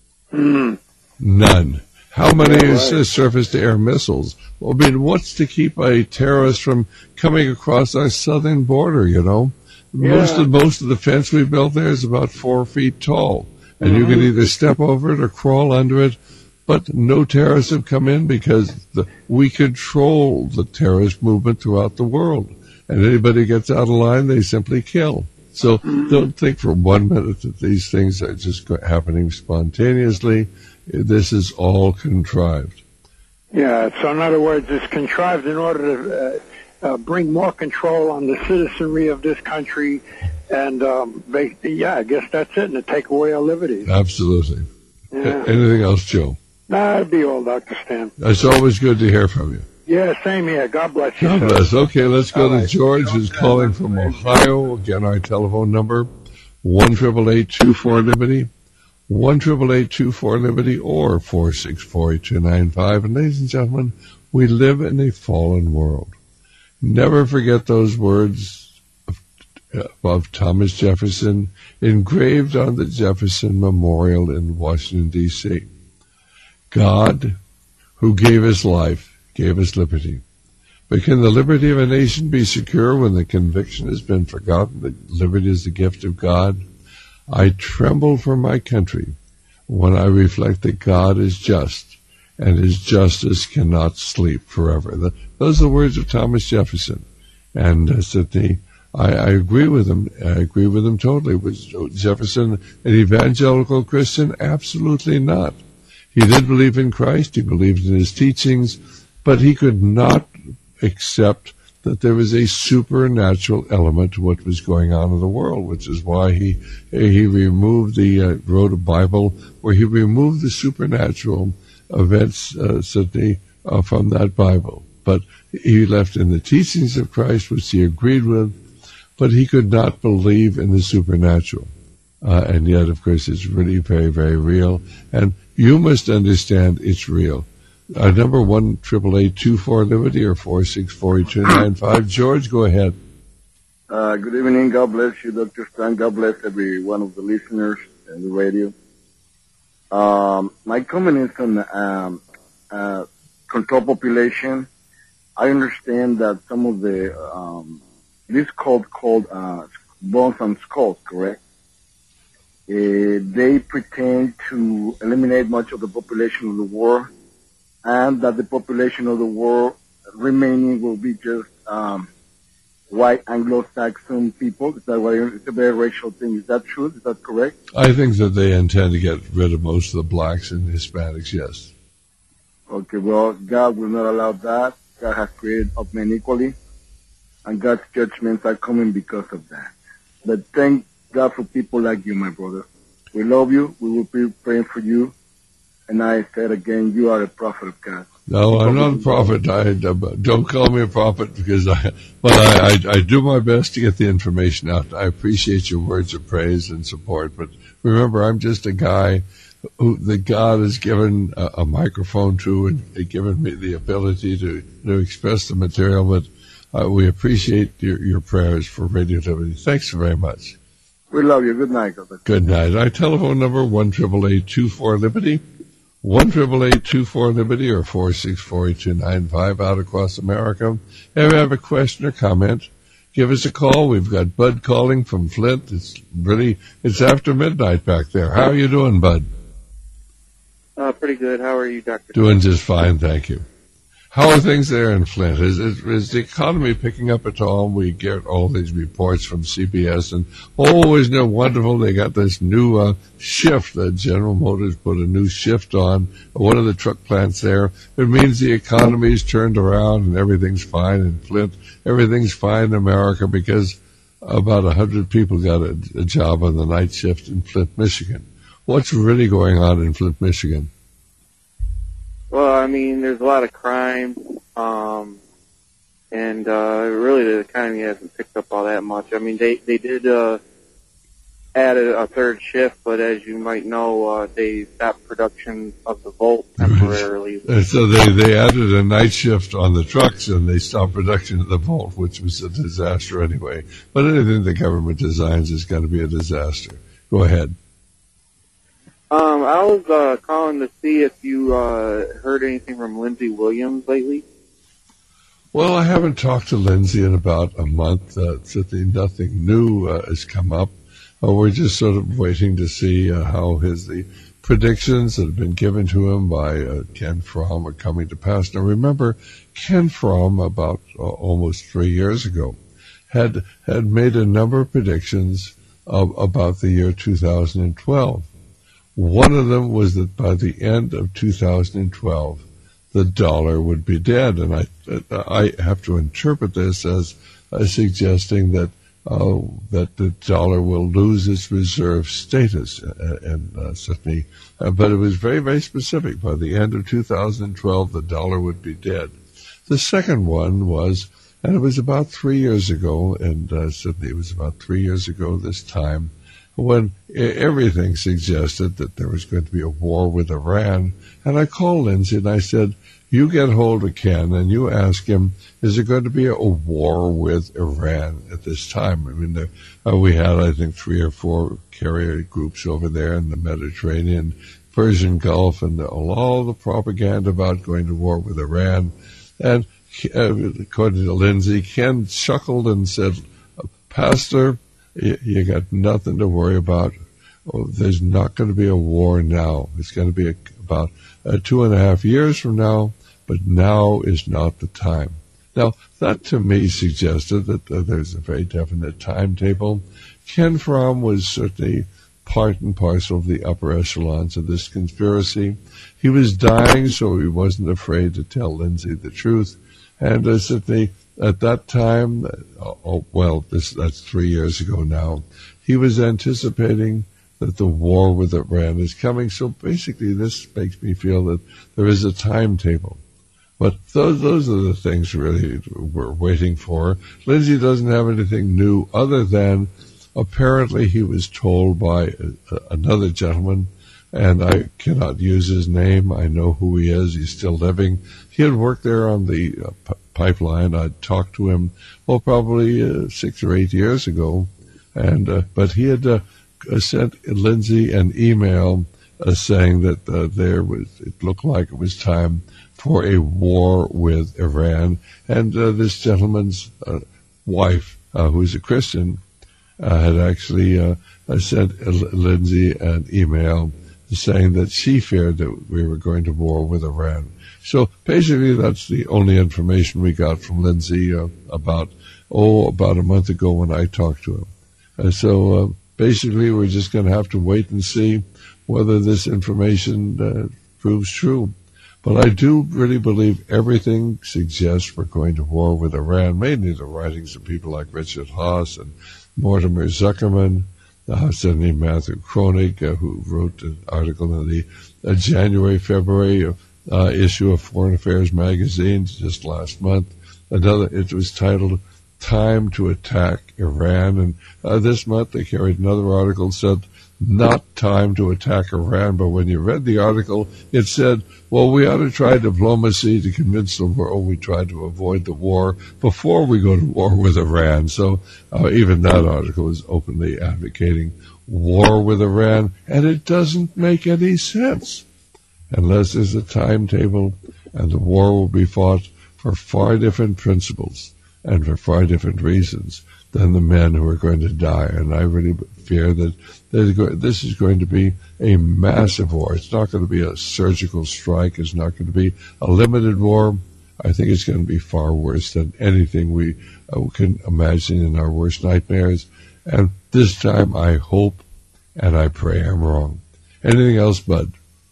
Mm. None. How many Yeah, is right. uh, surface-to-air missiles? Well, I mean, what's to keep a terrorist from coming across our southern border, you know? Most Yeah. of most of the fence we built there is about four feet tall, and you Mm-hmm. can either step over it or crawl under it. But no terrorists have come in because the, we control the terrorist movement throughout the world, and anybody gets out of line, they simply kill. So Mm-hmm. don't think for one minute that these things are just go- happening spontaneously. This is all contrived. Yeah, so in other words, it's contrived in order to uh, uh, bring more control on the citizenry of this country, and um, they, yeah, I guess that's it, and to take away our liberties. Absolutely. Yeah. A- Anything else, Joe? Nah, that'd be all, Doctor Stan. It's always good to hear from you. Yeah, same here. God bless you. God sir. bless. Okay, let's go All to right. George, who's calling from Ohio. Again, our telephone number, one eight eight eight, two four, Liberty, one eight eight eight, two four, Liberty, or four six four, eight two nine five. And ladies and gentlemen, we live in a fallen world. Never forget those words of, of Thomas Jefferson engraved on the Jefferson Memorial in Washington, D C God, who gave us life, gave us liberty. But can the liberty of a nation be secure when the conviction has been forgotten that liberty is the gift of God? I tremble for my country when I reflect that God is just, and his justice cannot sleep forever. The, those are the words of Thomas Jefferson. And uh, Sidney, I, I agree with him. I agree with him totally. Was Jefferson an evangelical Christian? Absolutely not. He did believe in Christ. He believed in his teachings, but he could not accept that there was a supernatural element to what was going on in the world, which is why he he removed the uh, wrote a Bible where he removed the supernatural events, uh, Sidney, uh, from that Bible. But he left in the teachings of Christ, which he agreed with, but he could not believe in the supernatural. Uh, and yet, of course, it's really very, very real. And you must understand it's real. Uh, number one, triple eight two four Liberty or four six four two nine five. George, go ahead. Uh, good evening. God bless you, Doctor Stan. God bless every one of the listeners in the radio. Um, my comment is on um, uh, control population. I understand that some of the um, this cult called uh, Bones and Skulls, correct? Uh, they pretend to eliminate much of the population of the world, and that the population of the world remaining will be just um, white Anglo-Saxon people. Is that why it's a very racial thing? Is that true? Is that correct? I think that they intend to get rid of most of the blacks and Hispanics, yes. Okay, well, God will not allow that. God has created all men equally, and God's judgments are coming because of that. But thank God for people like you, my brother. We love you. We will be praying for you. And I said again, you are a prophet of God. No, I'm not a prophet. I, don't call me a prophet because I, but I, I, I do my best to get the information out. I appreciate your words of praise and support. But remember, I'm just a guy who that God has given a, a microphone to and given me the ability to, to express the material. But uh, we appreciate your, your prayers for Radio Liberty. Thanks very much. We love you. Good night, brother. Good night. Our telephone number, one eight eight eight, two four, Liberty. one eight eight eight, two four, Liberty or four six four, two nine five out across America. If you have a question or comment, give us a call. We've got Bud calling from Flint. It's really, it's after midnight back there. How are you doing, Bud? Uh, pretty good. How are you, Doctor? Doing just fine, thank you. How are things there in Flint? Is, is, is the economy picking up at all? We get all these reports from C B S, and oh, isn't it wonderful? They got this new uh, shift that General Motors put a new shift on one of the truck plants there. It means the economy's turned around and everything's fine in Flint. Everything's fine in America because about a hundred people got a, a job on the night shift in Flint, Michigan. What's really going on in Flint, Michigan? Well, I mean, there's a lot of crime, um, and uh, really the economy hasn't picked up all that much. I mean, they they did uh, add a, a third shift, but as you might know, uh, they stopped production of the Volt temporarily. And so they, they added a night shift on the trucks, and they stopped production of the Volt, which was a disaster anyway. But anything the government designs is going to be a disaster. Go ahead. Um, I was uh, calling to see if you uh, heard anything from Lindsey Williams lately. Well, I haven't talked to Lindsey in about a month. Uh, certainly nothing new uh, has come up. Uh, we're just sort of waiting to see uh, how his the predictions that have been given to him by uh, Ken Fromm are coming to pass. Now, remember, Ken Fromm, about uh, almost three years ago, had had made a number of predictions of, about the year two thousand twelve. One of them was that by the end of two thousand twelve, the dollar would be dead. And I I have to interpret this as uh, suggesting that uh, that the dollar will lose its reserve status. Uh, and uh, certainly, uh, but it was very, very specific. By the end of two thousand twelve, the dollar would be dead. The second one was, and it was about three years ago, and uh, certainly it was about three years ago this time, when everything suggested that there was going to be a war with Iran. And I called Lindsey and I said, you get hold of Ken and you ask him, is there going to be a, a war with Iran at this time? I mean, there, uh, we had, I think, three or four carrier groups over there in the Mediterranean, Persian Gulf, and all the propaganda about going to war with Iran. And uh, according to Lindsay, Ken chuckled and said, Pastor, you, you got nothing to worry about. Oh, there's not going to be a war now. It's going to be a, about uh, two and a half years from now, but now is not the time. Now, that to me suggested that uh, there's a very definite timetable. Ken Fromm was certainly part and parcel of the upper echelons of this conspiracy. He was dying, so he wasn't afraid to tell Lindsay the truth. And uh, certainly at that time, uh, oh, well, this, that's three years ago now, he was anticipating that the war with Iran is coming. So basically this makes me feel that there is a timetable. But those those are the things really we're waiting for. Lindsay doesn't have anything new other than apparently he was told by another gentleman, and I cannot use his name. I know who he is. He's still living. He had worked there on the uh, p- pipeline. I talked to him, well, probably uh, six or eight years ago. and uh, But he had uh, sent Lindsay an email uh, saying that uh, there was, it looked like it was time for a war with Iran. And uh, this gentleman's uh, wife, uh, who's a Christian, uh, had actually uh, sent Lindsay an email saying that she feared that we were going to war with Iran. So basically that's the only information we got from Lindsay uh, about, oh, about a month ago when I talked to him. Uh, so uh, basically we're just going to have to wait and see whether this information uh, proves true. But I do really believe everything suggests we're going to war with Iran, mainly the writings of people like Richard Haas and Mortimer Zuckerman, the Hasidic Matthew Kronig, uh, who wrote an article in the uh, January, February uh, issue of Foreign Affairs magazine just last month. Another, it was titled Time to Attack Iran. And uh, this month they carried another article that said, not time to attack Iran. But when you read the article, it said, well, we ought to try diplomacy to convince the world we try to avoid the war before we go to war with Iran. So uh, even that article is openly advocating war with Iran, and it doesn't make any sense unless there's a timetable, and the war will be fought for far different principles and for far different reasons than the men who are going to die. And I really fear that this is going to be a massive war. It's not going to be a surgical strike. It's not going to be a limited war. I think it's going to be far worse than anything we uh, can imagine in our worst nightmares. And this time I hope and I pray I'm wrong. Anything else, Bud?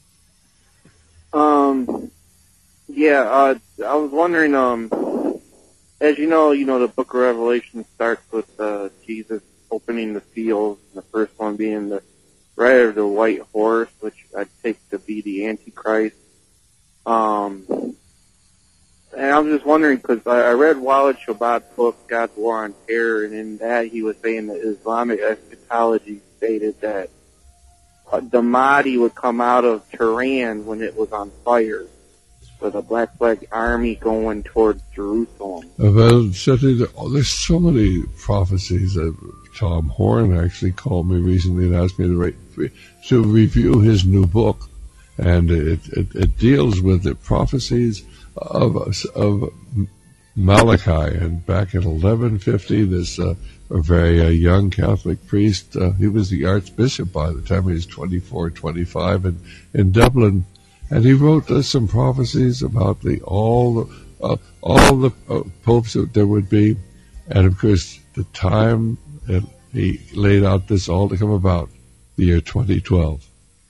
Um, yeah, uh, I was wondering, um, as you know, you know, the book of Revelation starts with uh, Jesus opening the seals, and the first one being the rider of the white horse, which I'd take to be the Antichrist. Um, and I was just wondering, because I, I read Walid Shobat's book, God's War on Terror, and in that he was saying that Islamic eschatology stated that uh, the Mahdi would come out of Tehran when it was on fire, with a Black Flag army going towards Jerusalem. Uh, well, certainly, there's so many prophecies. Uh, Tom Horn actually called me recently and asked me to, re- to review his new book, and it, it, it deals with the prophecies of of Malachi. And back in eleven fifty, this uh, a very uh, young Catholic priest, uh, he was the archbishop by the time he was twenty-four, twenty-five in, in Dublin, and he wrote uh, some prophecies about the all the uh, all the uh, popes that there would be, and of course the time that he laid out this all to come about, the year twenty twelve.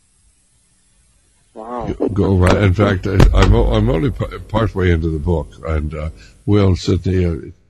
Wow. Go right. In fact, I'm I'm only part way into the book, and uh, we'll sit there.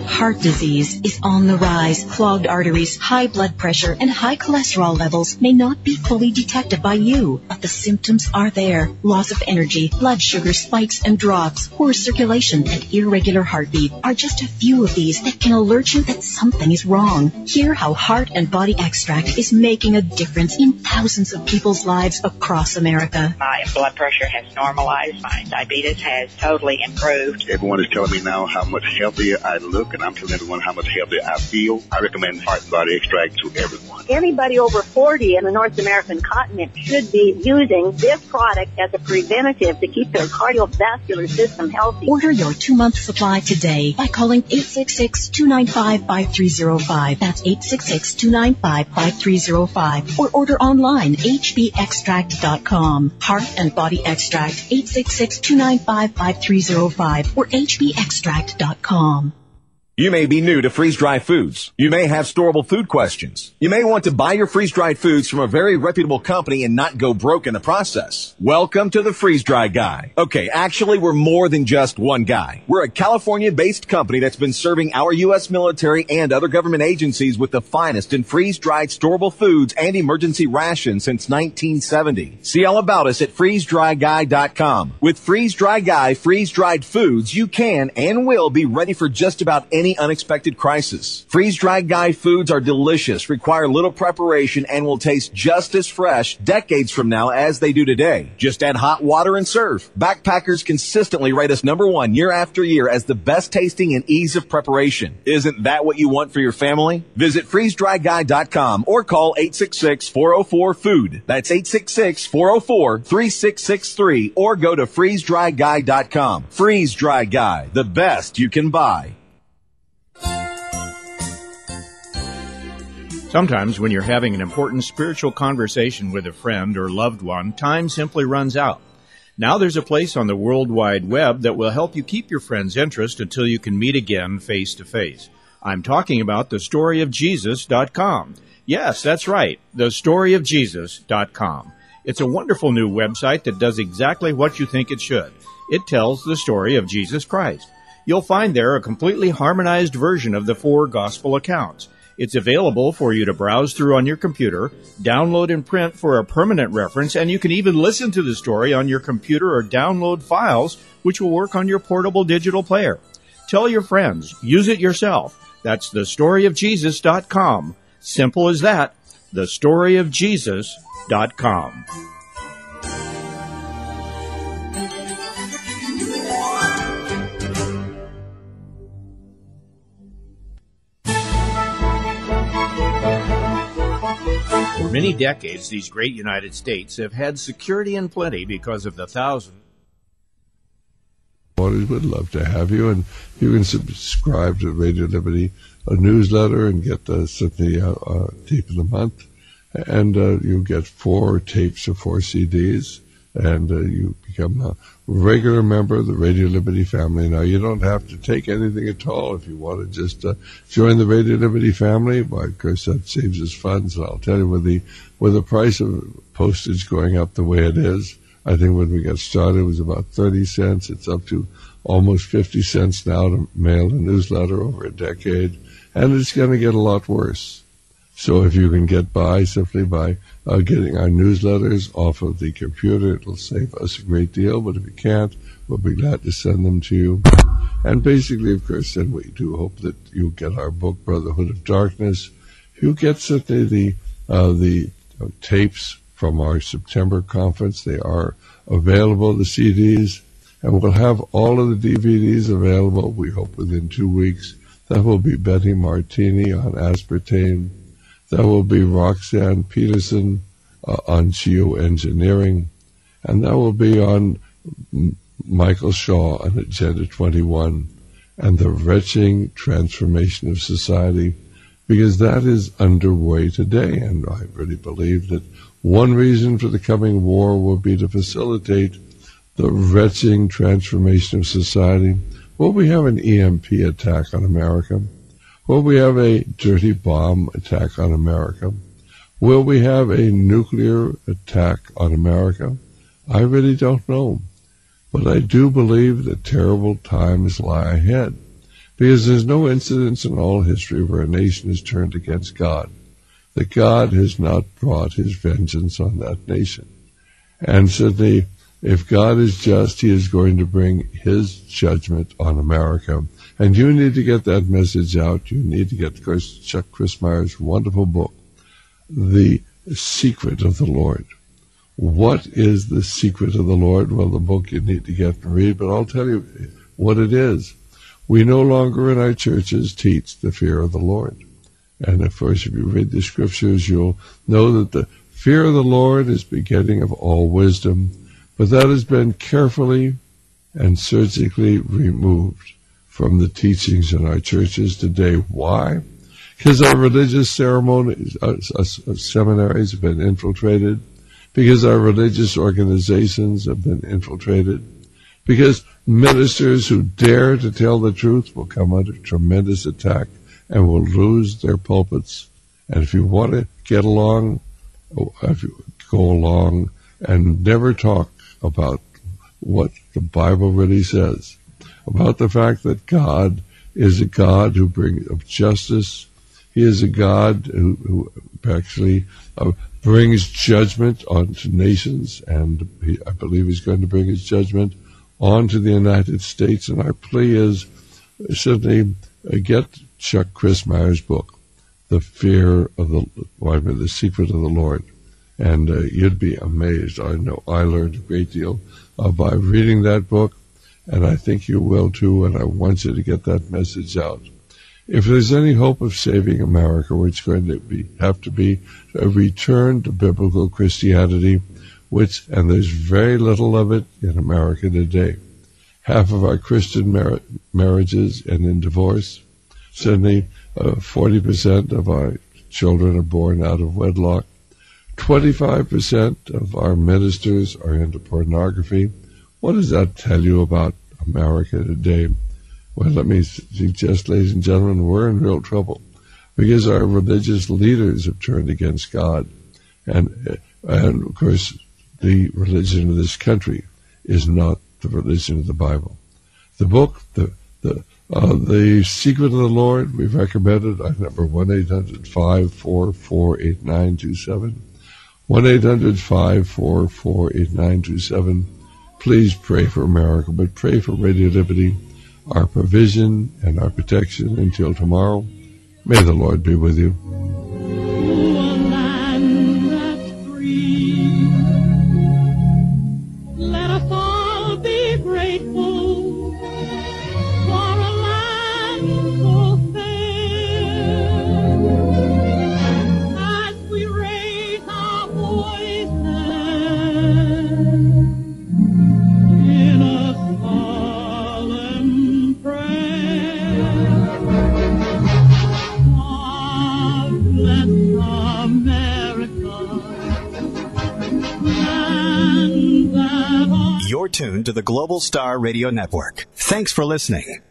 Heart disease is on the rise. Clogged arteries, high blood pressure, and high cholesterol levels may not be fully detected by you, but the symptoms are there. Loss of energy, blood sugar spikes and drops, poor circulation, and irregular heartbeat are just a few of these that can alert you that something is wrong. Hear how Heart and Body Extract is making a difference in thousands of people's lives across America. My blood pressure has normalized. My diabetes has totally improved. Everyone is telling me now how much healthier I look, and I'm telling everyone how much healthier I feel. I recommend Heart and Body Extract to everyone. Anybody over forty in the North American continent should be using this product as a preventative to keep their cardiovascular system healthy. Order your two-month supply today by calling eight six six, two nine five, five three zero five. That's eight six six, two nine five, five three zero five. Or order online, h b extract dot com. Heart and Body Extract, eight six six, two nine five, five three zero five or h b extract dot com. You may be new to freeze-dried foods. You may have storable food questions. You may want to buy your freeze-dried foods from a very reputable company and not go broke in the process. Welcome to the Freeze-Dry Guy. Okay, actually, we're more than just one guy. We're a California-based company that's been serving our U S military and other government agencies with the finest in freeze-dried storable foods and emergency rations since nineteen seventy. See all about us at freeze dry guy dot com. With Freeze-Dry Guy freeze-dried foods, you can and will be ready for just about any unexpected crisis. Freeze-Dried Guy foods are delicious, require little preparation, and will taste just as fresh decades from now as they do today. Just add hot water and serve. Backpackers consistently rate us number one year after year as the best tasting and ease of preparation. Isn't that what you want for your family? Visit freeze dry guy dot com or call eight six six, four oh four, food. That's eight six six, four oh four, three six six three or go to freeze dry guy dot com. Freeze-Dry Guy, the best you can buy. Sometimes when you're having an important spiritual conversation with a friend or loved one, time simply runs out. Now there's a place on the World Wide Web that will help you keep your friend's interest until you can meet again face to face. I'm talking about the story of jesus dot com. Yes, that's right, the story of jesus dot com. It's a wonderful new website that does exactly what you think it should. It tells the story of Jesus Christ. You'll find there a completely harmonized version of the four gospel accounts. It's available for you to browse through on your computer, download and print for a permanent reference, and you can even listen to the story on your computer or download files, which will work on your portable digital player. Tell your friends. Use it yourself. That's the story of jesus dot com. Simple as that. the story of jesus dot com. For many decades, these great United States have had security in plenty because of the thousands. We would love to have you, and you can subscribe to Radio Liberty, a newsletter, and get the Symphony uh, uh, tape of the month. And uh, you get four tapes or four C Ds, and uh, you become a regular member of the Radio Liberty family. Now, you don't have to take anything at all if you want to just uh, join the Radio Liberty family. Well, of course, that saves us funds, and I'll tell you, with the with the price of postage going up the way it is, I think when we got started it was about thirty cents. It's up to almost fifty cents now to mail a newsletter over a decade, and it's going to get a lot worse. So if you can get by simply by uh, getting our newsletters off of the computer, it'll save us a great deal. But if you can't, we'll be glad to send them to you. And basically, of course, then we do hope that you get our book, Brotherhood of Darkness. You get certainly the uh, the uh, tapes from our September conference. They are available, the C Ds, and we'll have all of the D V Ds available, we hope, within two weeks. That will be Betty Martini on aspartame. That will be Roxanne Peterson uh, on geoengineering. And that will be on M- Michael Shaw on Agenda twenty-one and the wretching transformation of society, because that is underway today. And I really believe that one reason for the coming war will be to facilitate the wretching transformation of society. Will we have an E M P attack on America? Will we have a dirty bomb attack on America? Will we have a nuclear attack on America? I really don't know. But I do believe that terrible times lie ahead, Because there's no incidents in all history where a nation is turned against God, that God has not brought his vengeance on that nation. And certainly, if God is just, he is going to bring his judgment on America. And you need to get that message out. You need to get Chuck Crismier's wonderful book, The Secret of the Lord. What is the secret of the Lord? Well, the book you need to get and read, but I'll tell you what it is. We no longer in our churches teach the fear of the Lord. And of course, if you read the scriptures, you'll know that the fear of the Lord is beginning of all wisdom, but that has been carefully and surgically removed from the teachings in our churches today. Why? Because our religious ceremonies, uh, uh, seminaries have been infiltrated, because our religious organizations have been infiltrated, because ministers who dare to tell the truth will come under tremendous attack and will lose their pulpits. And if you want to get along, if you go along and never talk about what the Bible really says, about the fact that God is a God who brings of justice. He is a God who, who actually uh, brings judgment onto nations, and he, I believe he's going to bring his judgment onto the United States. And our plea is certainly uh, get Chuck Crismier's book, The Fear of the, well, I mean, The Secret of the Lord. And uh, you'd be amazed. I know I learned a great deal uh, by reading that book, and I think you will too, and I want you to get that message out. If there's any hope of saving America, it's going to be have to be a return to biblical Christianity, which, and there's very little of it in America today. Half of our Christian mar- marriages end in divorce. Certainly, uh, forty percent of our children are born out of wedlock. twenty-five percent of our ministers are into pornography. What does that tell you about America today? Well, let me suggest, ladies and gentlemen, we're in real trouble because our religious leaders have turned against God. And, and of course, the religion of this country is not the religion of the Bible. The book, the the uh, the Secret of the Lord, we've recommended. I number one eight hundred five four four eight nine two seven. one eight hundred five four four eight nine two seven. Please pray for America, but pray for Radio Liberty, our provision and our protection until tomorrow. May the Lord be with you. Let us all be grateful for a land so fair. As we raise our voices in a solemn prayer, God bless America. And that You're tuned to the Global Star Radio Network. Thanks for listening.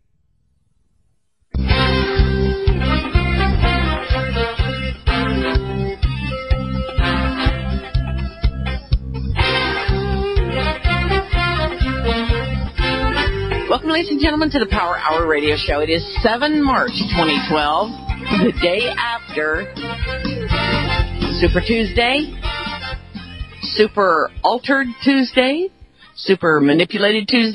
Welcome, ladies and gentlemen, to the Power Hour Radio Show. It is seven March twenty twelve, the day after Super Tuesday, Super Altered Tuesday, Super Manipulated Tuesday.